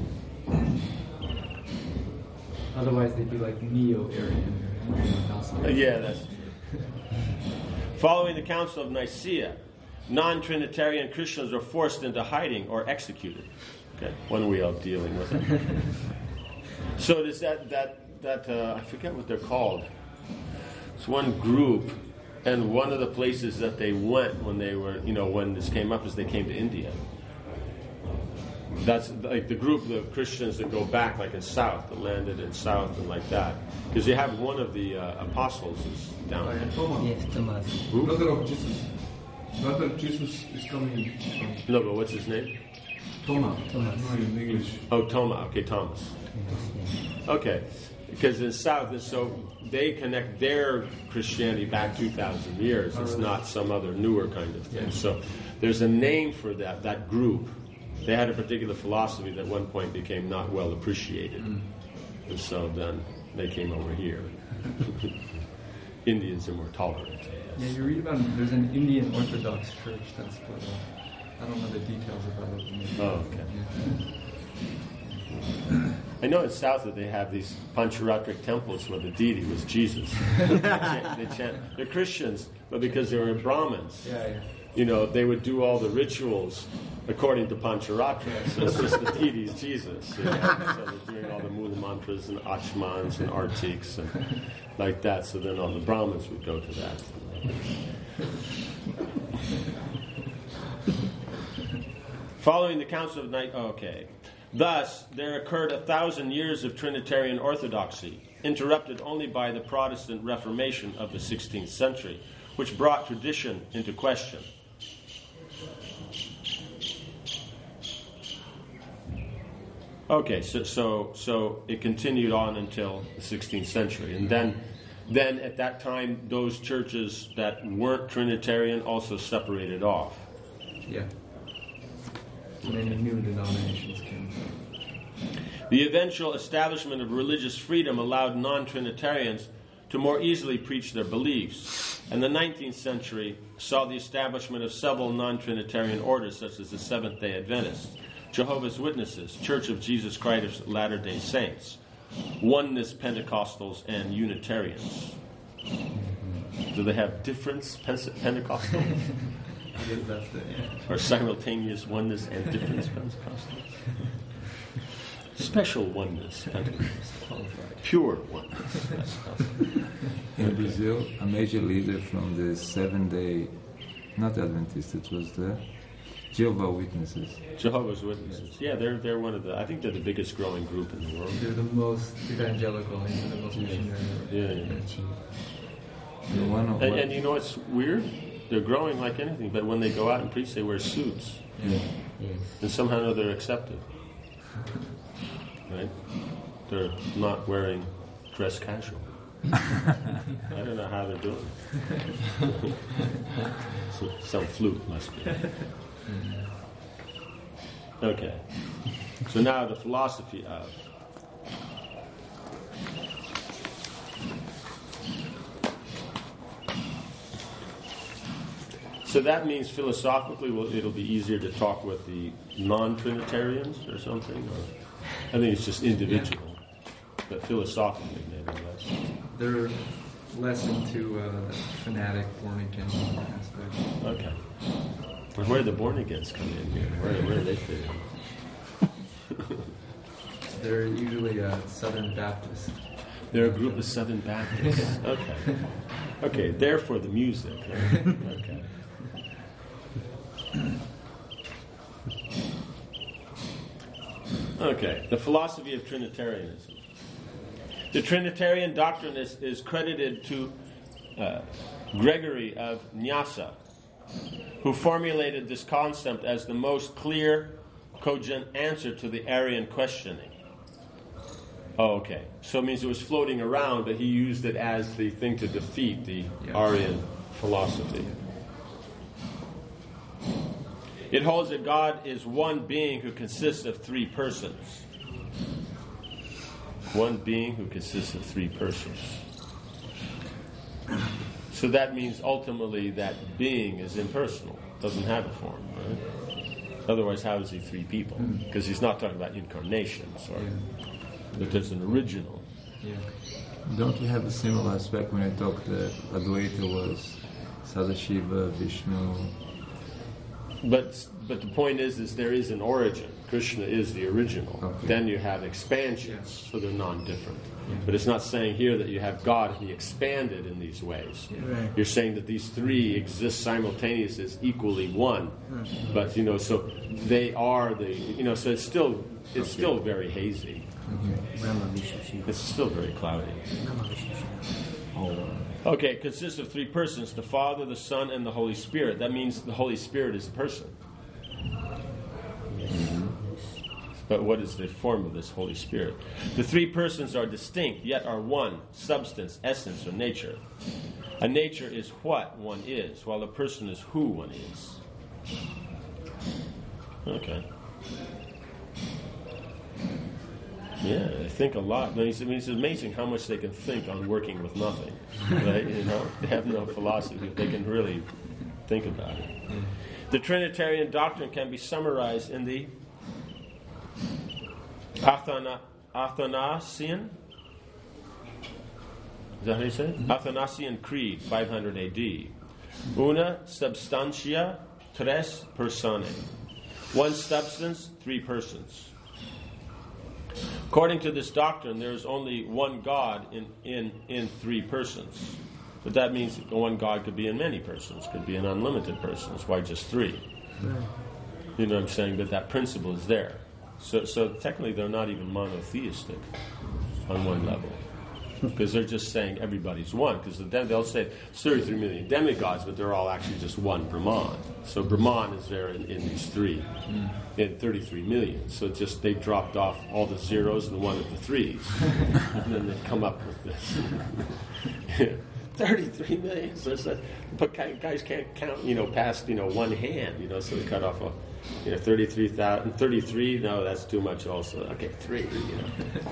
Otherwise, they'd be like neo-Arian. Uh, yeah, that's. Following the Council of Nicaea, non-Trinitarian Christians were forced into hiding or executed. Okay, one way of dealing with it. So there's that that that uh, I forget what they're called. It's one group, and one of the places that they went when they were, you know, when this came up is they came to India. That's like the group of Christians that go back, like in South, that landed in South and like that. Because you have one of the uh, apostles is down there. Thomas, Yes, Thomas. Who? brother of Jesus. Brother of Jesus is coming from No, but what's his name? Thomas. Thomas. No, in English. Oh, Thomas. Okay, Thomas. Okay, because in South, and so they connect their Christianity back two thousand years. It's not some other newer kind of thing. So there's a name for that, that group. They had a particular philosophy that at one point became not well appreciated. And so then they came over here. Indians are more tolerant. Yeah, you read about there's an Indian Orthodox church that's split up. I don't know the details about it. Oh, okay. Yeah. I know in South that they have these Pancharatric temples where the deity was Jesus. they chant, they chant, they're Christians, but because they were Brahmins, Yeah, yeah. you know, they would do all the rituals according to Pancharatra. So it's just the deity is Jesus. You know? So they're doing all the Mula mantras and Achmans and Artiks and like that. So then all the Brahmins would go to that. Following the Council of Nicaea, oh, okay. Thus, there occurred a thousand years of Trinitarian orthodoxy, interrupted only by the Protestant Reformation of the sixteenth century, which brought tradition into question. Okay, so so so it continued on until the sixteenth century, and then then at that time those churches that weren't Trinitarian also separated off. Yeah. Many new denominations came. The eventual establishment of religious freedom allowed non-Trinitarians to more easily preach their beliefs, and the nineteenth century saw the establishment of several non-Trinitarian orders such as the Seventh-day Adventists, Jehovah's Witnesses, Church of Jesus Christ of Latter-day Saints, Oneness Pentecostals, and Unitarians. Do they have difference Pentecostals? I guess that's the, yeah. Or simultaneous oneness and difference Pentecostals? Special oneness Pentecostals. Pure oneness Pentecostals. In Brazil, a major leader from the seven-day, not Adventist, it was the Jehovah's Witnesses. Jehovah's Witnesses. Yeah, they're they're one of the. I think they're the biggest growing group in the world. They're the most evangelical and the most missionary. Yeah, yeah. The one of And, and you know what's weird? They're growing like anything, but when they go out and preach, they wear suits, yeah. and somehow or other they're accepted. Right? They're not wearing dress casual. I don't know how they're doing it. So, some fluke must be. Okay. So now the philosophy of. So that means philosophically, well, it'll be easier to talk with the non-Trinitarians or something. Or I think it's just individual, but philosophically maybe less. They're less into uh, fanatic born again aspect. Okay. But where do the born agains come in here? Where, where do they fit in? They're usually uh, Southern Baptist. They're a group of Southern Baptists. Okay. Okay. Therefore, the music. Right? Okay. Okay, the philosophy of Trinitarianism. The Trinitarian doctrine is, is credited to uh, Gregory of Nyassa, who formulated this concept as the most clear, cogent answer to the Arian questioning. Oh, okay. So it means it was floating around, but he used it as the thing to defeat the Yeah. Arian philosophy. It holds that God is one being who consists of three persons. One being who consists of three persons. So that means ultimately that being is impersonal, doesn't have a form, right? Otherwise, how is he three people? Because he's not talking about incarnations, or that there's an original. Yeah. Don't we have a similar aspect when I talked that Advaita was Sadashiva, Vishnu, But but the point is, is there is an origin. Krishna is the original. Okay. Then you have expansions, so they're non-different. But it's not saying here that you have God and He expanded in these ways. Right. You're saying that these three exist simultaneously as equally one. But you know, so they are the you know, so it's still it's still very hazy. Brahma, Vishnu, Shiva. It's still very cloudy. Brahma, Vishnu, Shiva. Okay, it consists of three persons, the Father, the Son, and the Holy Spirit. That means the Holy Spirit is a person. But what is the form of this Holy Spirit? The three persons are distinct, yet are one: substance, essence, or nature. A nature is what one is, while a person is who one is. Okay. Yeah, they think a lot. I mean, it's, I mean, it's amazing how much they can think on working with nothing. Right? You know, they have no philosophy. They can really think about it. The Trinitarian doctrine can be summarized in the Athana, Athanasian. Is that how you say it? Athanasian Creed, five hundred A D. Una substantia, tres personae. One substance, three persons. According to this doctrine, there is only one God in, in, in three persons. But that means that one God could be in many persons, could be in unlimited persons. Why just three? You know what I'm saying? But that principle is there. So, so technically they're not even monotheistic on one level. Because they're just saying everybody's one. Because then they'll say thirty-three million demigods, but they're all actually just one Brahman. So Brahman is there in, in these three, mm. in thirty-three million. So just they dropped off all the zeros and one of the threes. And then they come up with this. thirty-three million. So it's like, but guys can't count, you know, past, you know, one hand, you know, so they cut off a, you know, thirty-three thousand, thirty-three, no, that's too much also. Okay, three, you know.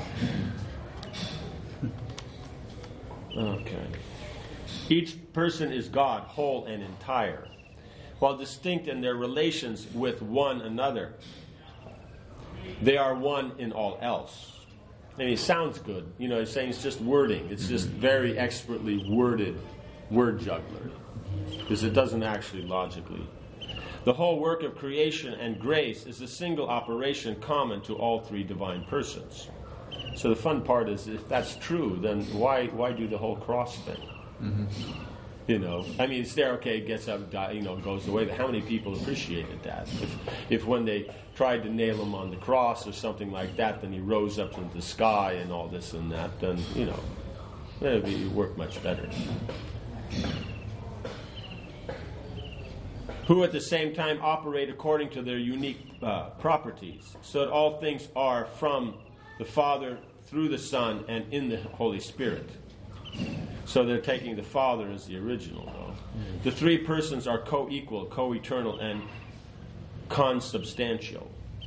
Okay. Each person is God, whole and entire, while distinct in their relations with one another. They are one in all else. I mean, it sounds good. You know, it's saying it's just wording. It's just very expertly worded word juggler, because it doesn't actually logically. The whole work of creation and grace is a single operation common to all three divine persons. So the fun part is, if that's true, then why why do the whole cross thing? Mm-hmm. You know, I mean, it's there. Okay, it gets up, die, you know, goes away. But how many people appreciated that? If if when they tried to nail him on the cross or something like that, then he rose up into the sky and all this and that, then you know, it would work much better. Who at the same time operate according to their unique uh, properties, so that all things are from the Father through the Son and in the Holy Spirit. So they're taking the Father as the original, though. Mm-hmm. The three persons are co-equal, co-eternal, and consubstantial.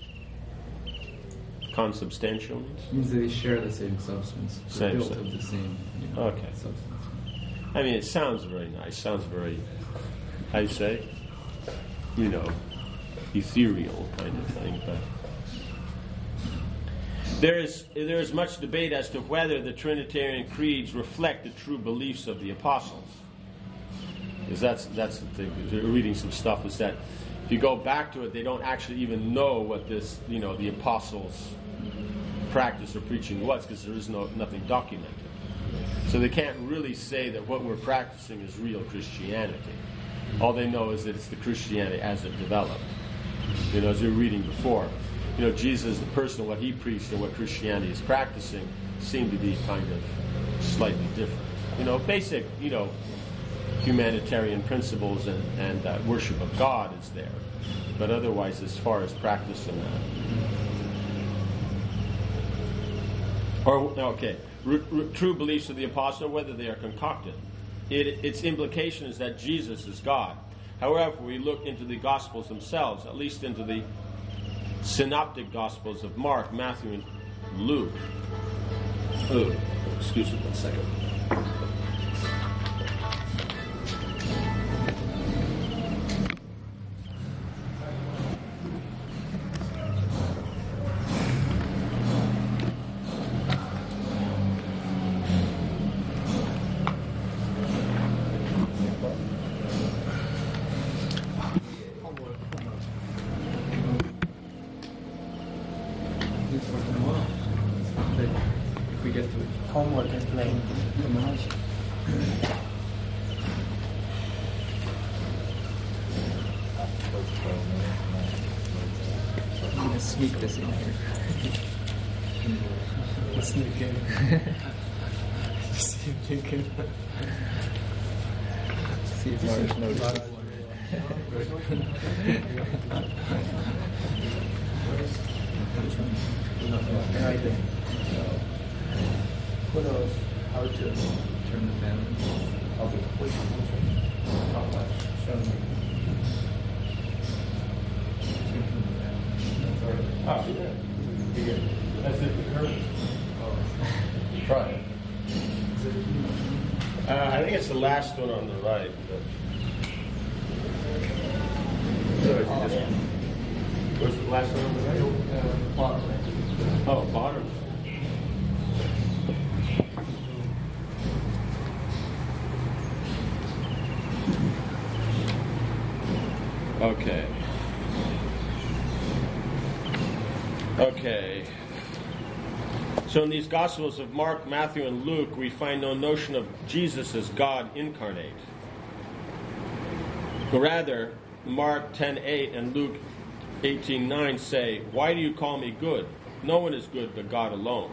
Consubstantial means? Means they share the same substance. They're Same built substance. of the same, you know, Okay. substance. I mean, it sounds very nice. Sounds very, how you say, you know, ethereal kind of thing, but There is there is much debate as to whether the Trinitarian creeds reflect the true beliefs of the apostles. Because that's that's the thing. Reading some stuff is that if you go back to it, they don't actually even know what this, you know, the apostles' practice or preaching was, because there is no nothing documented. So they can't really say that what we're practicing is real Christianity. All they know is that it's the Christianity as it developed. You know, as we were reading before. You know, Jesus, the person, what he preached and what Christianity is practicing seem to be kind of slightly different. You know, basic, you know, humanitarian principles and, and uh, worship of God is there. But otherwise, as far as practicing that. Or, okay, r- r- true beliefs of the apostle, whether they are concocted. It, its implication is that Jesus is God. However, we look into the Gospels themselves, at least into the Synoptic Gospels of Mark, Matthew, and Luke. Oh, excuse me one second. what is playing. I'm gonna sneak this in here. Sneak in. See if you can. See if Lars notices. Right there. Who knows how to Turn the fan on. I'll be quick. Not much. Show me. Oh, yeah. You get, that's it, the curve. Oh. Try it. Uh, I think it's the last one on the right. But... So if you just... What's the last one on the right? Uh, bottom. Oh, bottom. Okay. Okay. So in these Gospels of Mark, Matthew, and Luke, we find no notion of Jesus as God incarnate. Rather, Mark ten eight and Luke eighteen nine say, "Why do you call me good? No one is good but God alone."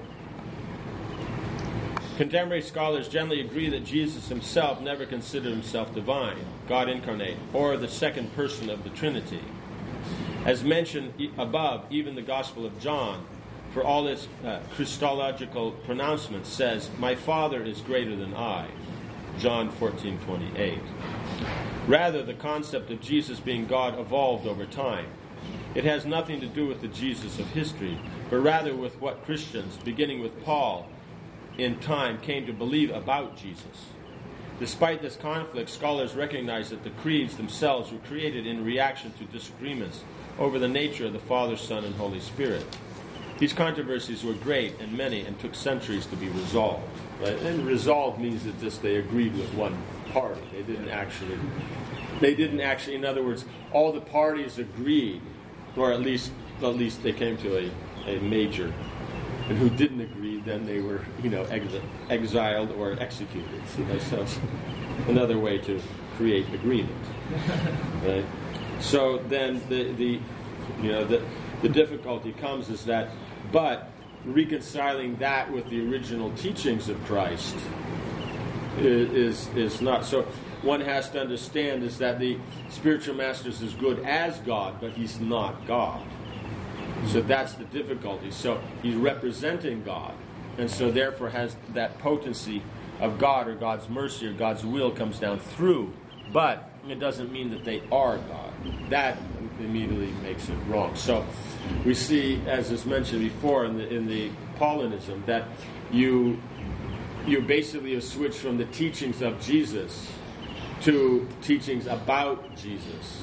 Contemporary scholars generally agree that Jesus himself never considered himself divine, God incarnate, or the second person of the Trinity. As mentioned above, even the Gospel of John, for all its uh, Christological pronouncements, says, "My Father is greater than I," John fourteen twenty-eight. Rather, the concept of Jesus being God evolved over time. It has nothing to do with the Jesus of history, but rather with what Christians, beginning with Paul, in time came to believe about Jesus. Despite this conflict, scholars recognize that the creeds themselves were created in reaction to disagreements over the nature of the Father, Son, and Holy Spirit. These controversies were great and many and took centuries to be resolved. Right? And resolved means that just they agreed with one party. They didn't actually, they didn't actually, in other words, all the parties agreed, or at least, at least they came to a, a major. And who didn't agree, then they were, you know, ex- exiled or executed. See, that's another way to create agreement, right? So then the, the you know, the, the difficulty comes is that, but reconciling that with the original teachings of Christ is, is, is not. So one has to understand is that the spiritual master is as good as God, but he's not God. So that's the difficulty. So he's representing God, and so therefore has that potency of God or God's mercy or God's will comes down through, but it doesn't mean that they are God. That immediately makes it wrong. So we see, as is mentioned before in the in the Paulinism, that you you basically have switched from the teachings of Jesus to teachings about Jesus.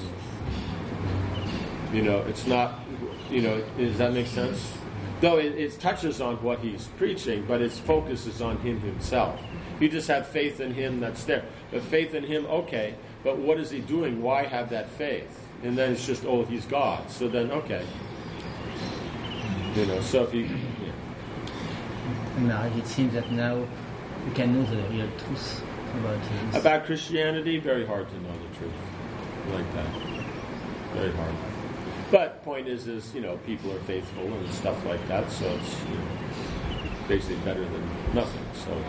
You know, it's not. You know, does that make sense? Though it, it touches on what he's preaching, but its focus is on him himself. You just have faith in him, that's there. But faith in him, okay, but what is he doing? Why have that faith? And then it's just, oh, he's God. So then, okay. You know, so if you... Yeah. Now it seems that now we can know the real truth about him. About Christianity, very hard to know the truth. Like that. Very hard. But point is, is you know, people are faithful and stuff like that, so it's you know, basically better than nothing. So,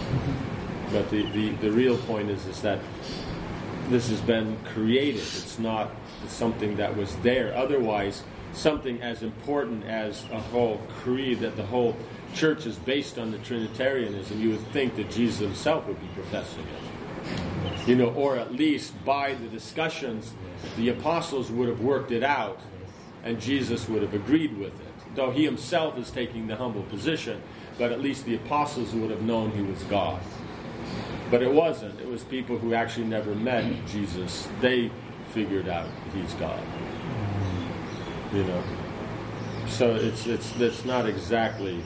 but the, the, the real point is is that this has been created. It's not something that was there. Otherwise, something as important as a whole creed, that the whole church is based on the Trinitarianism, you would think that Jesus himself would be professing it. You know, or at least by the discussions, the apostles would have worked it out, and Jesus would have agreed with it. Though he himself is taking the humble position, but at least the apostles would have known he was God. But it wasn't. It was people who actually never met Jesus. They figured out he's God. You know. So it's it's it's not exactly.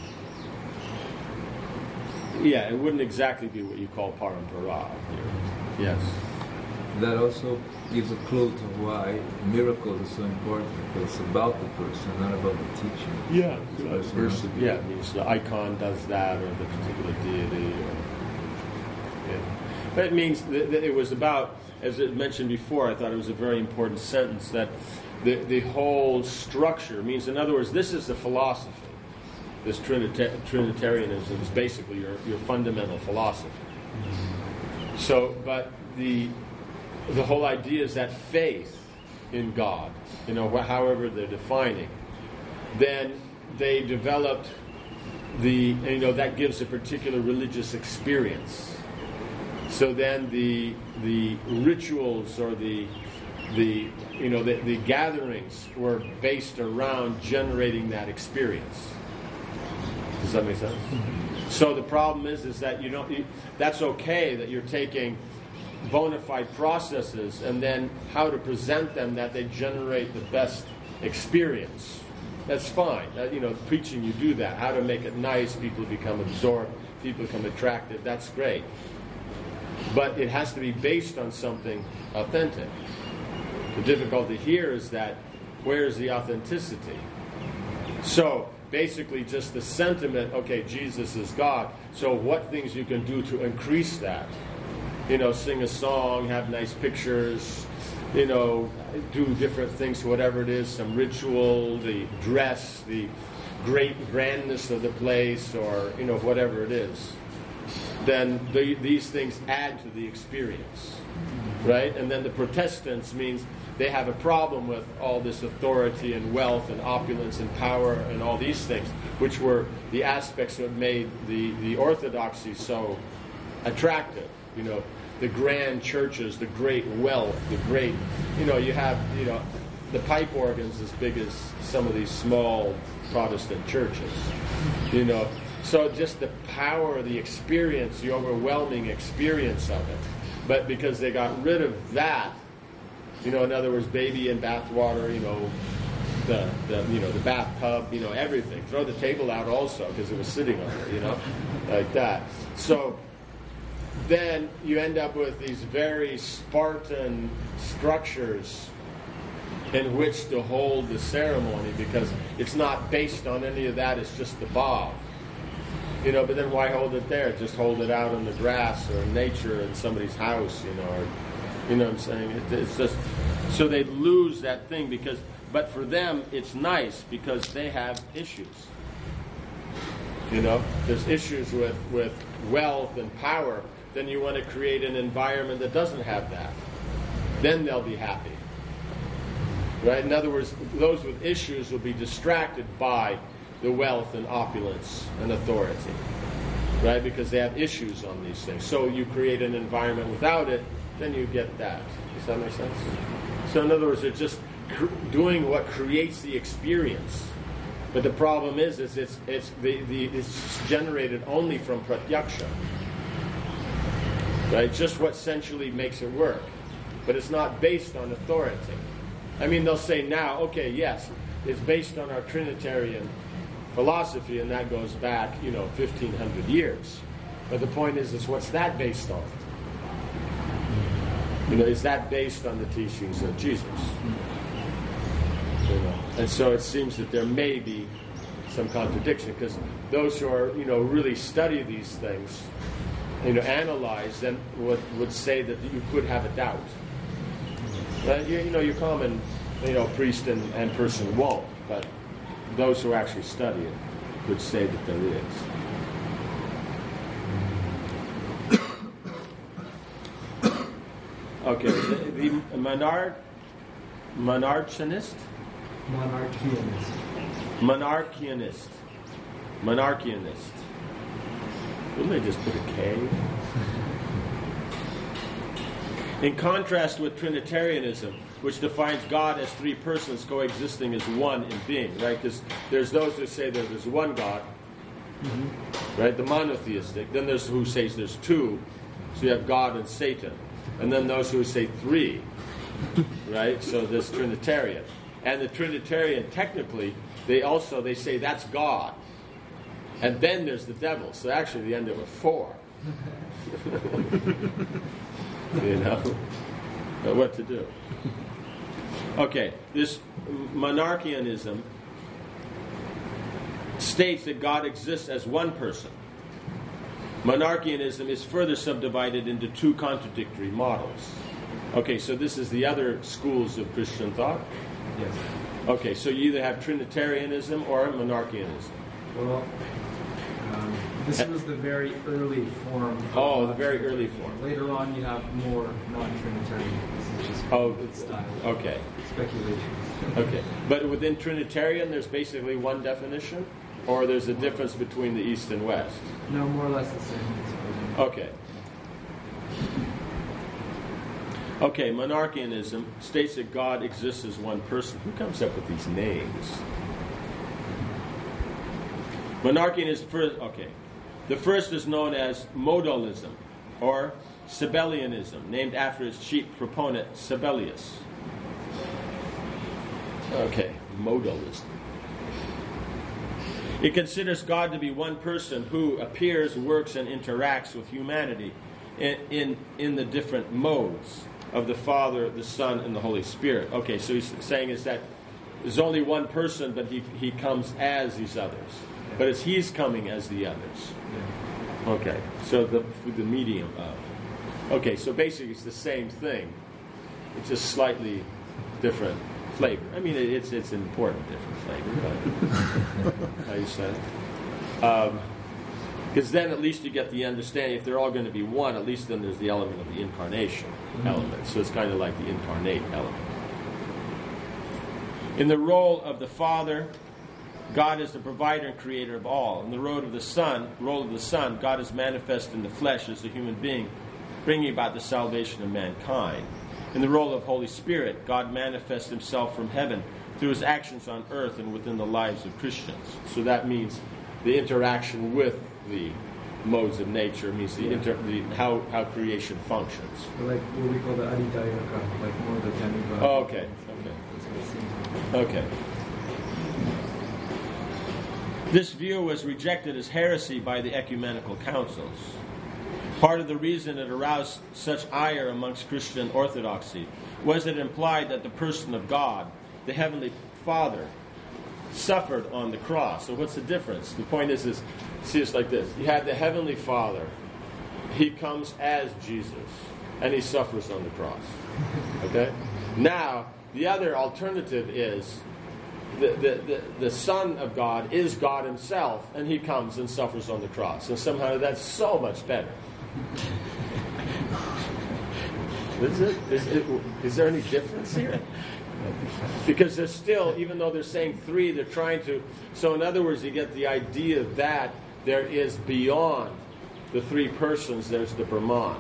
Yeah, it wouldn't exactly be what you call parampara here. Yes. that also gives a clue to why miracles are so important, because it's about the person, not about the teaching. Yeah, The uh, person verse, has to be- yeah, it means the icon does that, or the particular deity. Or, yeah. But it means that, that it was about, as it mentioned before, I thought it was a very important sentence, that the, the whole structure means, in other words, this is the philosophy. This Trinita- Trinitarianism is basically your, your fundamental philosophy. So, but the the whole idea is that faith in God, you know, wh- however they're defining, then they developed the, you know, that gives a particular religious experience. So then the the rituals or the the you know the, the gatherings were based around generating that experience. Does that make sense? So the problem is, is that you don't. You, that's okay that you're taking bona fide processes and then how to present them that they generate the best experience. That's fine. That, you know, preaching, you do that. How to make it nice, people become absorbed, people become attracted. That's great. But it has to be based on something authentic. The difficulty here is that where's the authenticity? So basically just the sentiment, okay, Jesus is God. So what things you can do to increase that? You know, sing a song, have nice pictures, you know, do different things, whatever it is, some ritual, the dress, the great grandness of the place, or, you know, whatever it is. Then the, these things add to the experience, right? And then the Protestants means they have a problem with all this authority and wealth and opulence and power and all these things, which were the aspects that made the, the orthodoxy so attractive. You know, the grand churches, the great wealth, the great, you know, you have, you know, the pipe organs as big as some of these small Protestant churches, you know. So just the power, the experience, the overwhelming experience of it. But because they got rid of that, you know, in other words, baby in bathwater, you know, the, the you know the bathtub, you know, everything. Throw the table out also because it was sitting on it, you know, like that. So then you end up with these very Spartan structures in which to hold the ceremony, because it's not based on any of that. It's just the bob. You know, but then why hold it there? Just hold it out on the grass or in nature in somebody's house, you know, or, you know what I'm saying? It, it's just, so they lose that thing because, but for them it's nice because they have issues. You know, there's issues with, with wealth and power. Then you want to create an environment that doesn't have that. Then they'll be happy. Right? In other words, those with issues will be distracted by the wealth and opulence and authority, right? Because they have issues on these things. So you create an environment without it, then you get that. Does that make sense? So in other words, they're just cr- doing what creates the experience. But the problem is, is it's it's the, the it's generated only from pratyaksha, right? Just what sensually makes it work, but it's not based on authority. I mean, they'll say now, okay, yes, it's based on our Trinitarian philosophy, and that goes back, you know, fifteen hundred years. But the point is, is what's that based on? You know, is that based on the teachings of Jesus? You know, and so it seems that there may be some contradiction, because those who are, you know, really study these things, you know, analyze them, would would say that you could have a doubt. Uh, you, you know, your common, you know, priest and, and person won't, but those who actually study it would say that there is. Okay, the, the monarch, monarchianist? Monarchianist. Monarchianist. Monarchianist. Wouldn't they just put a K? In contrast with Trinitarianism, which defines God as three persons coexisting as one in being, right? Because there's those who say that there's one God, mm-hmm. right? The monotheistic. Then there's who says there's two, so you have God and Satan. And then those who say three, right? So there's Trinitarian. And the Trinitarian, technically, they also, they say that's God. And then there's the devil. So actually they end up with four. You know? But what to do? Okay, this monarchianism states that God exists as one person. Monarchianism is further subdivided into two contradictory models. Okay, so this is the other schools of Christian thought? Yes. Okay, so you either have Trinitarianism or monarchianism. Well, um, this was the very early form. of Oh, the very early form. Later on, you have more non-Trinitarian. This is just Oh, good style. okay, Speculation. okay. But within Trinitarian, there's basically one definition? Or there's a difference between the East and West? No, more or less the same. I suppose. Okay. Okay, monarchianism states that God exists as one person. Who comes up with these names? Monarchianism, first, okay. The first is known as modalism, or Sabellianism, named after its chief proponent, Sabellius. Okay, modalism. It considers God to be one person who appears, works, and interacts with humanity in, in, in the different modes of the Father, the Son, and the Holy Spirit. Okay, so he's saying is that there's only one person, but he, he comes as these others. But it's he's coming as the others. Okay, so the, the medium of. Okay, so basically it's the same thing. It's just slightly different flavor. I mean, it, it's it's an important different flavor, but how you say it? Because um, then at least you get the understanding, if they're all going to be one, at least then there's the element of the incarnation mm-hmm. element. So it's kind of like the incarnate element. In the role of the Father, God is the provider and creator of all. In the role of the Son, role of the Son, God is manifest in the flesh as a human being, bringing about the salvation of mankind. In the role of Holy Spirit, God manifests himself from heaven through his actions on earth and within the lives of Christians. So that means the interaction with the modes of nature, means the, inter, the how, how creation functions. Like what we call the Adidayaka, like more the demigod. Oh, okay. Okay. Okay. This view was rejected as heresy by the ecumenical councils. Part of the reason it aroused such ire amongst Christian orthodoxy was it implied that the person of God, the Heavenly Father, suffered on the cross. So what's the difference? The point is, is see, it's like this. You had the Heavenly Father. He comes as Jesus, and he suffers on the cross. Okay? Now, the other alternative is the, the, the, the Son of God is God himself, and he comes and suffers on the cross. And somehow that's so much better. Is, it, is, it, is there any difference here? Because they're still, even though they're saying three, they're trying to... So in other words, you get the idea that there is beyond the three persons, there's the Brahman.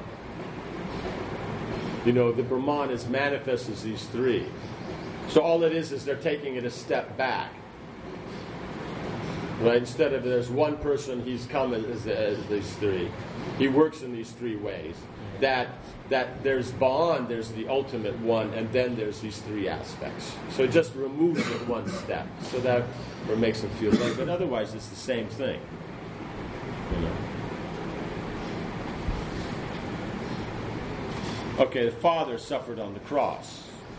You know, the Brahman is manifest as these three. So all it is is they're taking it a step back. Right? Instead of there's one person, he's come as, as these three. He works in these three ways. That that there's bond, there's the ultimate one, and then there's these three aspects. So it just removes it one step. So that or makes them feel better. But otherwise it's the same thing. You know. Okay, the Father suffered on the cross.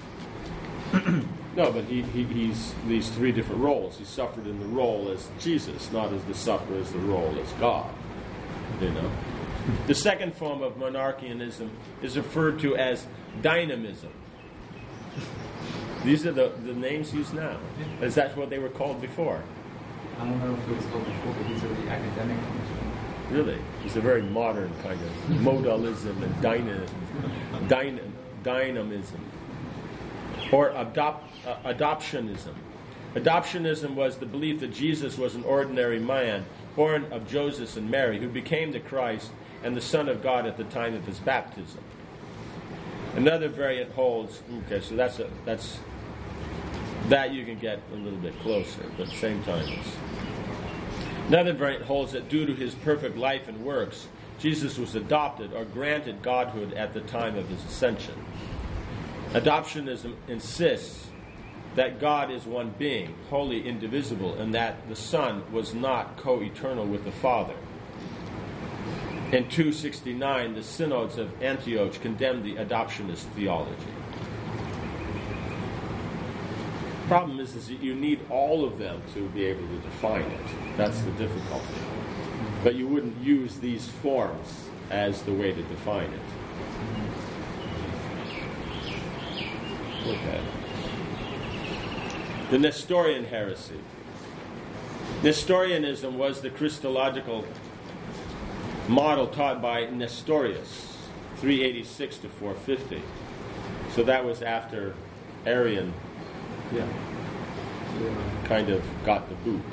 No, but he, he he's these three different roles. He suffered in the role as Jesus, not as the sufferer, as the role as God. You know. The second form of monarchianism is referred to as dynamism. These are the, the names used now. Is that what they were called before? I don't know if it was called before, but these are the academic ones. Really? It's a very modern kind of modalism and dyna, dyna, dynamism. Or adopt, uh, adoptionism. Adoptionism was the belief that Jesus was an ordinary man, born of Joseph and Mary, who became the Christ and the Son of God at the time of his baptism. Another variant holds, okay, so that's a, that's that you can get a little bit closer, but at the same time it's... Another variant holds that due to his perfect life and works, Jesus was adopted or granted godhood at the time of his ascension. Adoptionism insists that God is one being, wholly indivisible, and that the Son was not co-eternal with the Father. In two sixty-nine, the synods of Antioch condemned the adoptionist theology. Problem is, is that you need all of them to be able to define it. That's the difficulty. But you wouldn't use these forms as the way to define it. Okay. The Nestorian heresy. Nestorianism was the Christological model taught by Nestorius, three eighty-six to four fifty. So that was after Arian Yeah. kind of got the boot.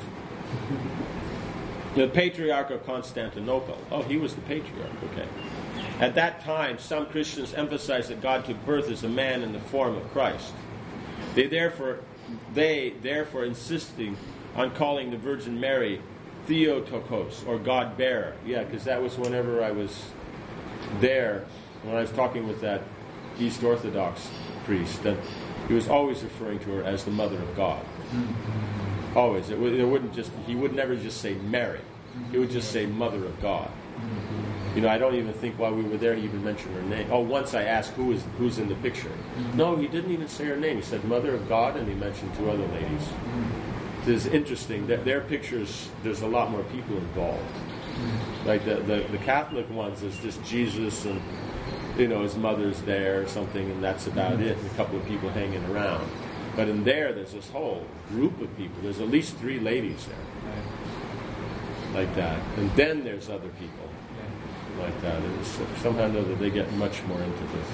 The Patriarch of Constantinople. Oh, he was the Patriarch, okay. At that time, some Christians emphasized that God took birth as a man in the form of Christ. They therefore, they therefore insisting on calling the Virgin Mary Theotokos, or God-bearer. Yeah, because that was whenever I was there, when I was talking with that East Orthodox priest, that he was always referring to her as the Mother of God. Mm-hmm. Always. It, w- it wouldn't just. He would never just say Mary. He would just say Mother of God. Mm-hmm. You know, I don't even think while we were there he even mentioned her name. Oh, once I asked who is who's in the picture. Mm-hmm. No, he didn't even say her name. He said Mother of God, and he mentioned two other ladies. Mm-hmm. It's interesting that their pictures, there's a lot more people involved. Mm-hmm. Like the, the the Catholic ones is just Jesus and, you know, his mother's there or something, and that's about mm-hmm. it, and a couple of people hanging around. But in there, there's this whole group of people. There's at least three ladies there. Right. Like that. And then there's other people. Yeah. Like that. And somehow or another, they get much more into this.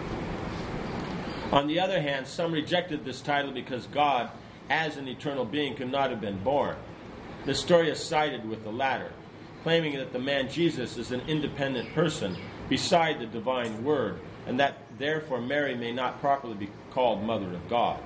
On the other hand, some rejected this title because God, as an eternal being, could not have been born. Nestorius sided with the latter, claiming that the man Jesus is an independent person beside the divine word, and that therefore Mary may not properly be called Mother of God.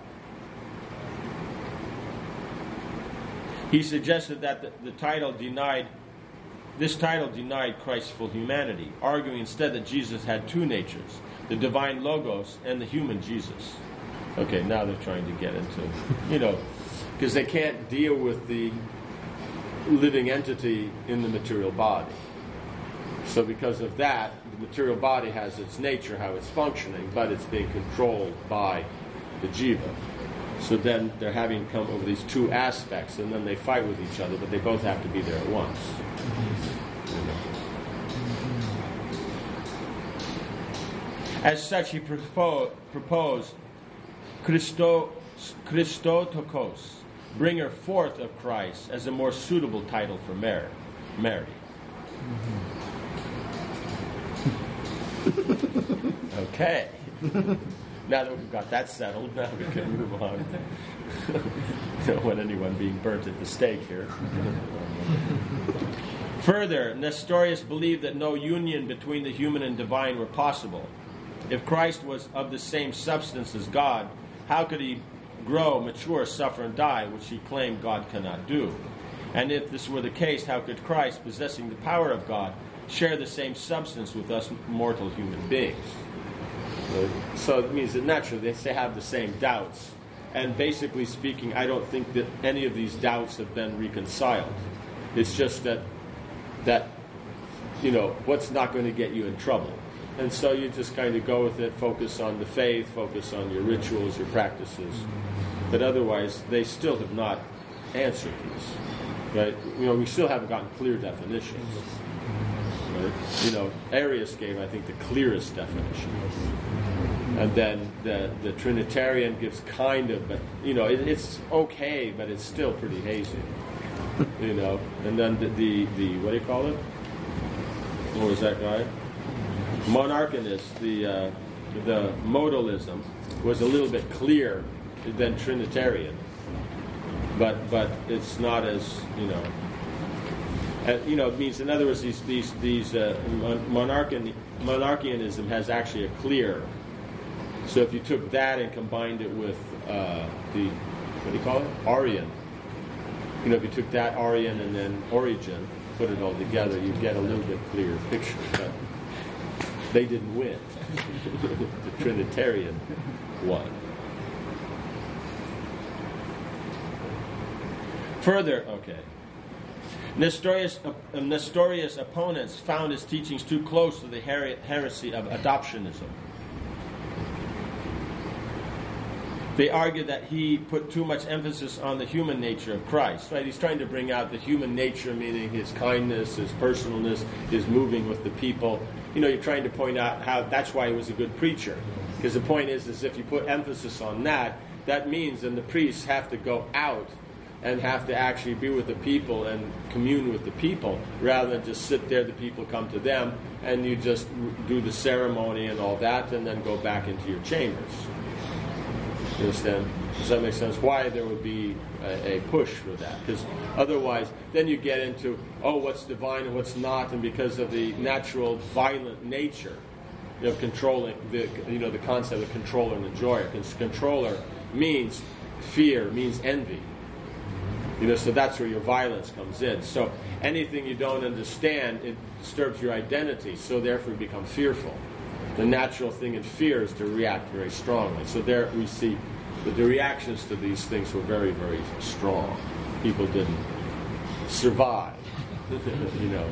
He suggested that the, the title denied, this title denied Christ's full humanity, arguing instead that Jesus had two natures, the divine Logos and the human Jesus. Okay, now they're trying to get into, you know, because they can't deal with the living entity in the material body. So because of that, the material body has its nature, how it's functioning, but it's being controlled by the jiva. So then they're having come over these two aspects, and then they fight with each other, but they both have to be there at once. You know. As such, he propo- proposed Christo, Christotokos, bringer forth of Christ, as a more suitable title for Mary. Mary. Okay. Now that we've got that settled, now we can move on. Don't want anyone being burnt at the stake here. Further, Nestorius believed that no union between the human and divine were possible. If Christ was of the same substance as God, how could he grow, mature, suffer, and die, which he claimed God cannot do? And if this were the case, how could Christ, possessing the power of God, share the same substance with us mortal human beings? So it means that naturally they have the same doubts. And basically speaking, I don't think that any of these doubts have been reconciled. It's just that, that you know, what's not going to get you in trouble. And so you just kind of go with it, focus on the faith, focus on your rituals, your practices. But otherwise, they still have not answered these. Right? You know, we still haven't gotten clear definitions. Right? You know, Arius gave, I think, the clearest definition. And then the, the Trinitarian gives kind of, but, you know, it, it's okay, but it's still pretty hazy. You know, and then the, the, the what do you call it? What was that guy? Monarchianist, the, uh, the modalism was a little bit clearer than Trinitarian. But but it's not as, you know, uh, you know, it means, in other words, these these these uh, monarchian monarchianism has actually a clear. So if you took that and combined it with uh, the, what do you call it, Arian, you know, if you took that Arian and then Origen, put it all together, you get a little bit clearer picture. But they didn't win. The Trinitarian won. Further, okay. Nestorius, uh, Nestorius opponents found his teachings too close to the her- heresy of adoptionism. They argued that he put too much emphasis on the human nature of Christ. Right? He's trying to bring out the human nature, meaning his kindness, his personalness, his moving with the people. You know, you're trying to point out how that's why he was a good preacher. Because the point is, is if you put emphasis on that, that means then the priests have to go out and have to actually be with the people and commune with the people, rather than just sit there, the people come to them, and you just do the ceremony and all that, and then go back into your chambers. You understand? Does that make sense? Why there would be a, a push for that? Because otherwise, then you get into, oh, what's divine and what's not, and because of the natural violent nature of controlling, the you know, the concept of controller and enjoyer. Because controller means fear, means envy. You know, so that's where your violence comes in. So anything you don't understand, it disturbs your identity, so therefore you become fearful. The natural thing in fear is to react very strongly. So there we see that the reactions to these things were very, very strong. People didn't survive, you know.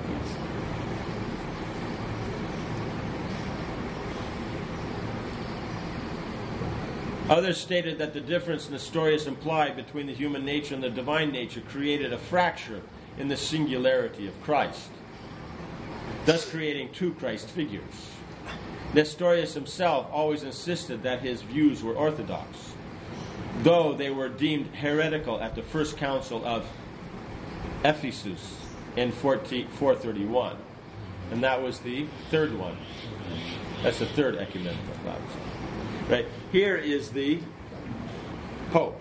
Others stated that the difference Nestorius implied between the human nature and the divine nature created a fracture in the singularity of Christ, thus creating two Christ figures. Nestorius himself always insisted that his views were orthodox, though they were deemed heretical at the First Council of Ephesus in four thirty-one. And that was the third one. That's the third ecumenical council. Right? Here is the Pope.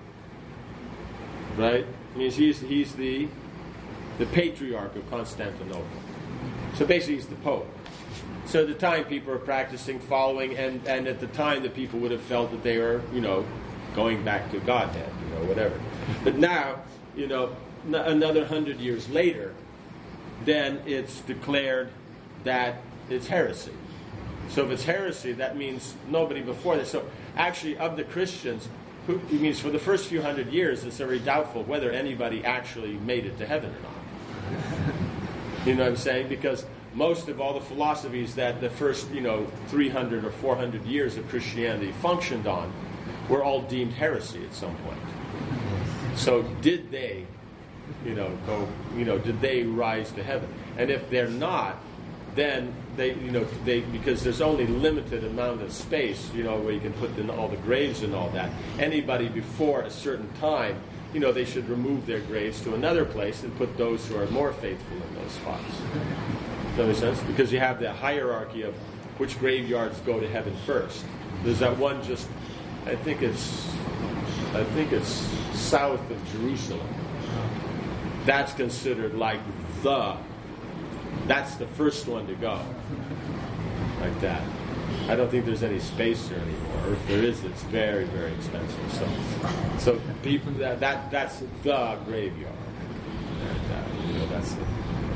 Right? Means he's he's the the Patriarch of Constantinople. So basically he's the Pope. So at the time people were practicing following, and, and at the time the people would have felt that they were, you know, going back to Godhead, you know, whatever. But now, you know, n- another hundred years later, then it's declared that it's heresy. So if it's heresy, that means nobody before this. So actually, of the Christians, who, it means for the first few hundred years, it's very doubtful whether anybody actually made it to heaven or not. You know what I'm saying? Because most of all the philosophies that the first, you know, three hundred or four hundred years of Christianity functioned on were all deemed heresy at some point. So did they, you know, go, you know, did they rise to heaven? And if they're not, then they, you know, they, because there's only limited amount of space, you know, where you can put in all the graves and all that. Anybody before a certain time, you know, they should remove their graves to another place and put those who are more faithful in those spots. Does that make sense? Because you have the hierarchy of which graveyards go to heaven first. There's that one just, I think it's, I think it's south of Jerusalem. That's considered like the, that's the first one to go. Like that. I don't think there's any space there anymore. Or if there is, it's very, very expensive. So, so people that, that that's the graveyard. Like that. You know, that's the.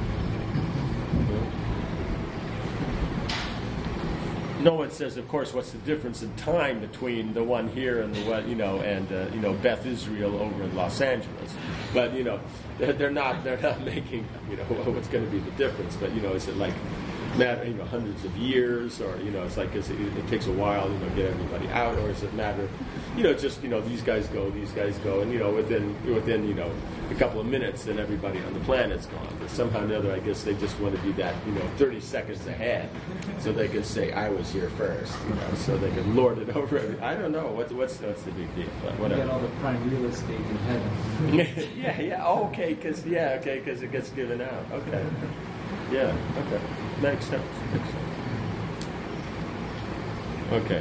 No one says, of course, what's the difference in time between the one here and the one, you know, and uh, you know, Beth Israel over in Los Angeles. But you know, they're, they're not they're not making, you know, what's going to be the difference. But you know, is it like matter, you know, hundreds of years, or you know, it's like is it, it takes a while, you know, get everybody out, or is it matter, you know, just you know, these guys go, these guys go, and you know, within within you know, a couple of minutes, then everybody on the planet's gone. But somehow or another, I guess they just want to be that, you know, thirty seconds ahead, so they can say, I was here first, you know, so they can lord it over everything. I don't know what's what's what's the big deal, but whatever. Get all the prime real estate in heaven. yeah, yeah, oh, okay, because yeah, okay, because it gets given out. Okay, yeah, okay, makes sense. Makes sense. Okay.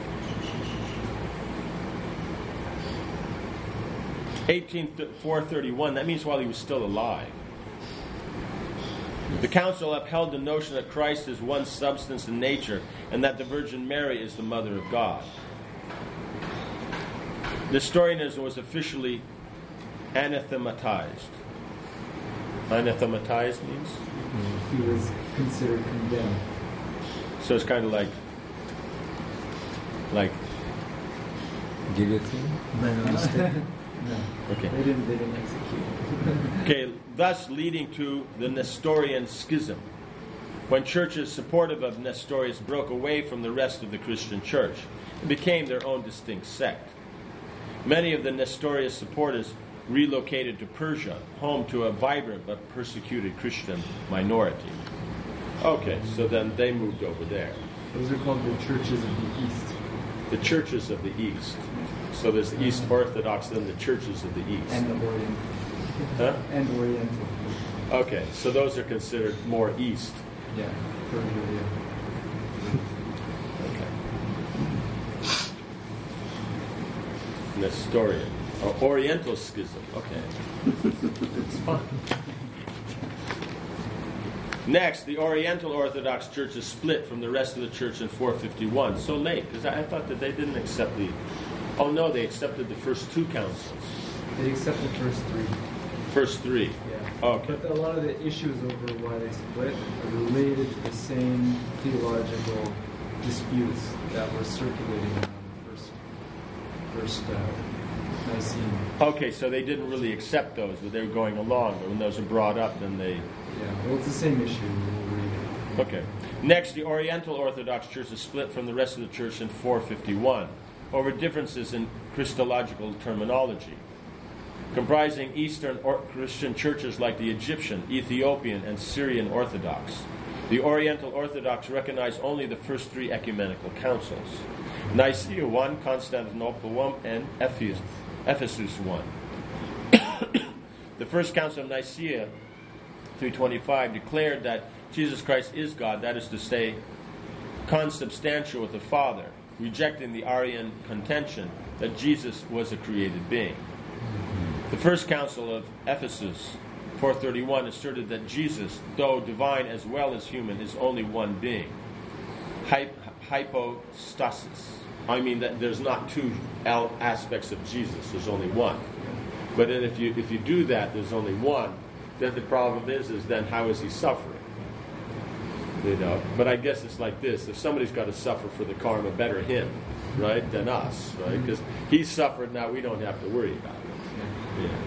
eighteen four thirty-one, that means while he was still alive. The council upheld the notion that Christ is one substance in nature and that the Virgin Mary is the Mother of God. Nestorianism was officially anathematized. Anathematized means? He was considered condemned. So it's kind of like, like guillotine? By mistake. No. Okay. They didn't. They didn't execute. Okay, thus leading to the Nestorian schism, when churches supportive of Nestorius broke away from the rest of the Christian church and became their own distinct sect. Many of the Nestorius supporters relocated to Persia, home to a vibrant but persecuted Christian minority. Okay, so then they moved over there. Those are called the churches of the East. The churches of the East. So there's the East Orthodox, then the churches of the East. And the Orient. Huh? And Oriental. Okay, so those are considered more East. Yeah. Persia, yeah. Okay. Nestorian. Or Oriental schism. Okay. It's fun. Next, the Oriental Orthodox Church is split from the rest of the church in four fifty-one. So late, because I, I thought that they didn't accept the... Oh no, they accepted the first two councils. They accept the first three. First three. Yeah. Okay. But a lot of the issues over why they split are related to the same theological disputes that were circulating around the first, first uh, Nicene. Okay, so they didn't really accept those, but they were going along. But when those were brought up, then they... Yeah, well, it's the same issue. We'll read it. Okay. Next, the Oriental Orthodox Church is split from the rest of the church in four fifty-one over differences in Christological terminology, comprising Eastern or Christian churches like the Egyptian, Ethiopian, and Syrian Orthodox. The Oriental Orthodox recognize only the first three ecumenical councils: Nicaea one, Constantinople one, and Ephes- Ephesus one. The First Council of Nicaea, three twenty-five, declared that Jesus Christ is God, that is to say, consubstantial with the Father, rejecting the Arian contention that Jesus was a created being. The First Council of Ephesus, four thirty-one, asserted that Jesus, though divine as well as human, is only one being. Hy- hypostasis. I mean that there's not two al- aspects of Jesus, there's only one. But then if you if you do that, there's only one, then the problem is, is then how is he suffering? You know, but I guess it's like this: if somebody's got to suffer for the karma, better him, right, than us, right? Because he's suffered, now we don't have to worry about it. Yeah.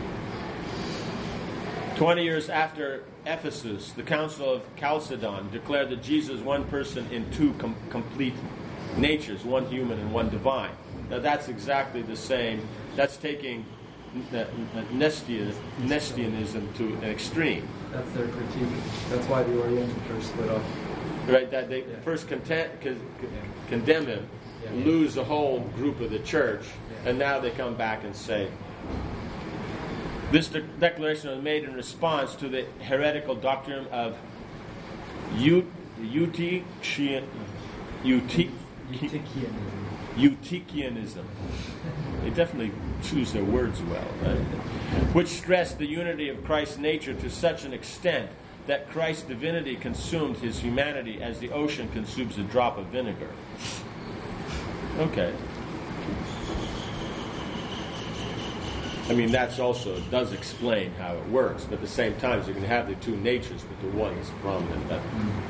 Twenty years after Ephesus, the Council of Chalcedon declared that Jesus is one person in two com- complete natures, one human and one divine. Now that's exactly the same. That's taking Nestorian, Nestorianism to an extreme. That's their critique. That's why the Oriental Church split up. Right, that they Yeah. first content, con- Yeah. condemn him, Yeah. lose the whole group of the church, Yeah. and now they come back and say, this de- declaration was made in response to the heretical doctrine of Eut- Eutychian, Euty- Eutychianism. Eutychianism. They definitely choose their words well, right? Which stressed the unity of Christ's nature to such an extent that Christ's divinity consumed his humanity as the ocean consumes a drop of vinegar. Okay. I mean, that's also, it does explain how it works, but at the same time, you can have the two natures, but the one is prominent. That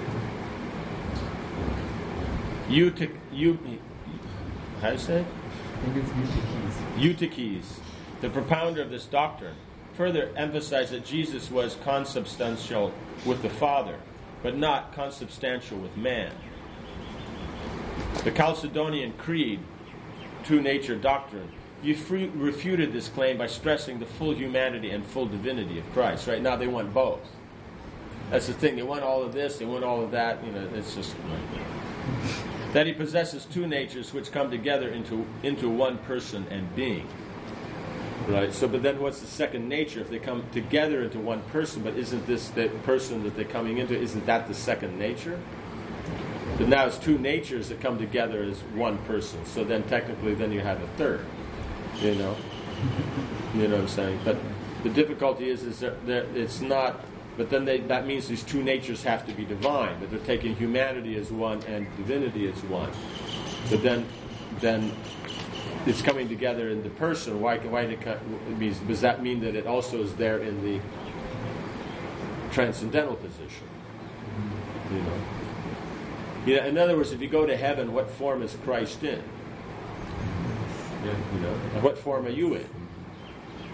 Eutych, Eu- how do you say it? I think it's Eutyches. Eutyches, the propounder of this doctrine, further emphasized that Jesus was consubstantial with the Father, but not consubstantial with man. The Chalcedonian Creed, two-nature doctrine, refuted this claim by stressing the full humanity and full divinity of Christ. Right now, they want both. That's the thing. They want all of this. They want all of that. You know, it's just that he possesses two natures which come together into into one person and being. Right. So, but then, what's the second nature? If they come together into one person, but isn't this the person that they're coming into? Isn't that the second nature? But now it's two natures that come together as one person. So then, technically, then you have a third. You know, you know what I'm saying. But the difficulty is, is that it's not. But then they, that means these two natures have to be divine. But they're taking humanity as one and divinity as one. But then, then it's coming together in the person. Why? Why did it means? Does that mean that it also is there in the transcendental position? You know. Yeah. In other words, if you go to heaven, what form is Christ in? Yeah, you know, what form are you in?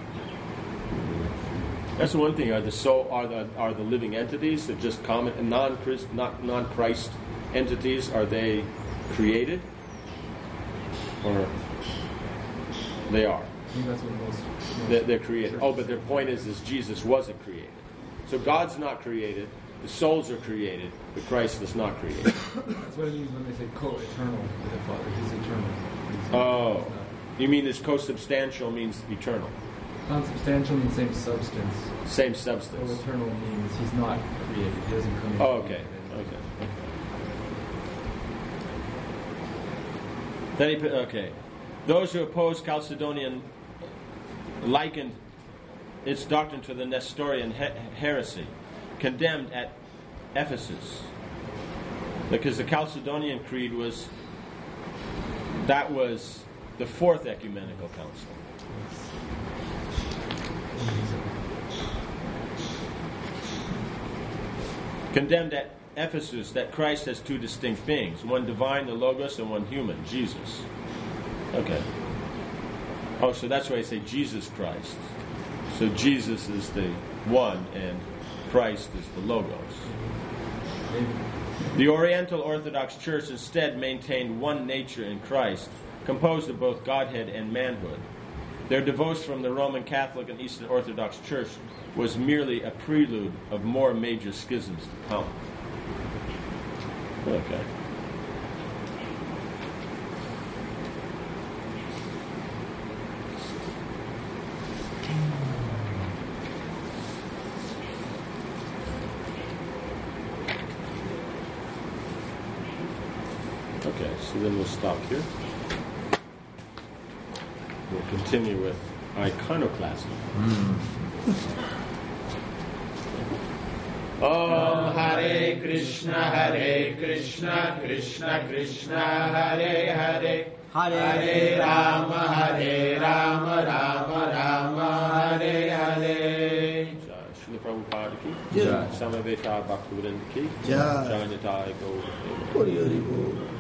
That's the one thing. Are the soul are the are the living entities that just common and non Christ not non Christ entities? Are they created, or they are? I think that's what most. most They're, they're created. churches Oh, but their say. point is, is Jesus wasn't created. So God's not created. The souls are created, but Christ is not created. That's what it means when they say co-eternal with the Father. He's eternal. He's Oh, not- you mean this co-substantial means eternal? Consubstantial means same substance. Same substance. Co-eternal means he's not created. He doesn't come in. Oh, okay. Okay. Then he put, okay. Those who oppose Chalcedonian likened its doctrine to the Nestorian he- heresy, condemned at Ephesus, because the Chalcedonian Creed was that was the fourth ecumenical council. Condemned at Ephesus that Christ has two distinct beings, one divine, the Logos, and one human, Jesus. Okay. Oh, so that's why I say Jesus Christ. So Jesus is the one, and Christ is the Logos. The Oriental Orthodox Church instead maintained one nature in Christ, composed of both Godhead and manhood. Their divorce from the Roman Catholic and Eastern Orthodox Church was merely a prelude of more major schisms to come. Okay. Okay, so then we'll stop here. We'll continue with iconoclasm. Om Hare Krishna, Hare Krishna, Krishna Krishna, Hare Hare, Hare Rama, Hare Rama, Rama Rama, Hare Hare. Srila Prabhupada ki, Jai. Samaveta Bhaktivinoda ki, Jai. Jai Nitai Gaur. Hori Hori Bol.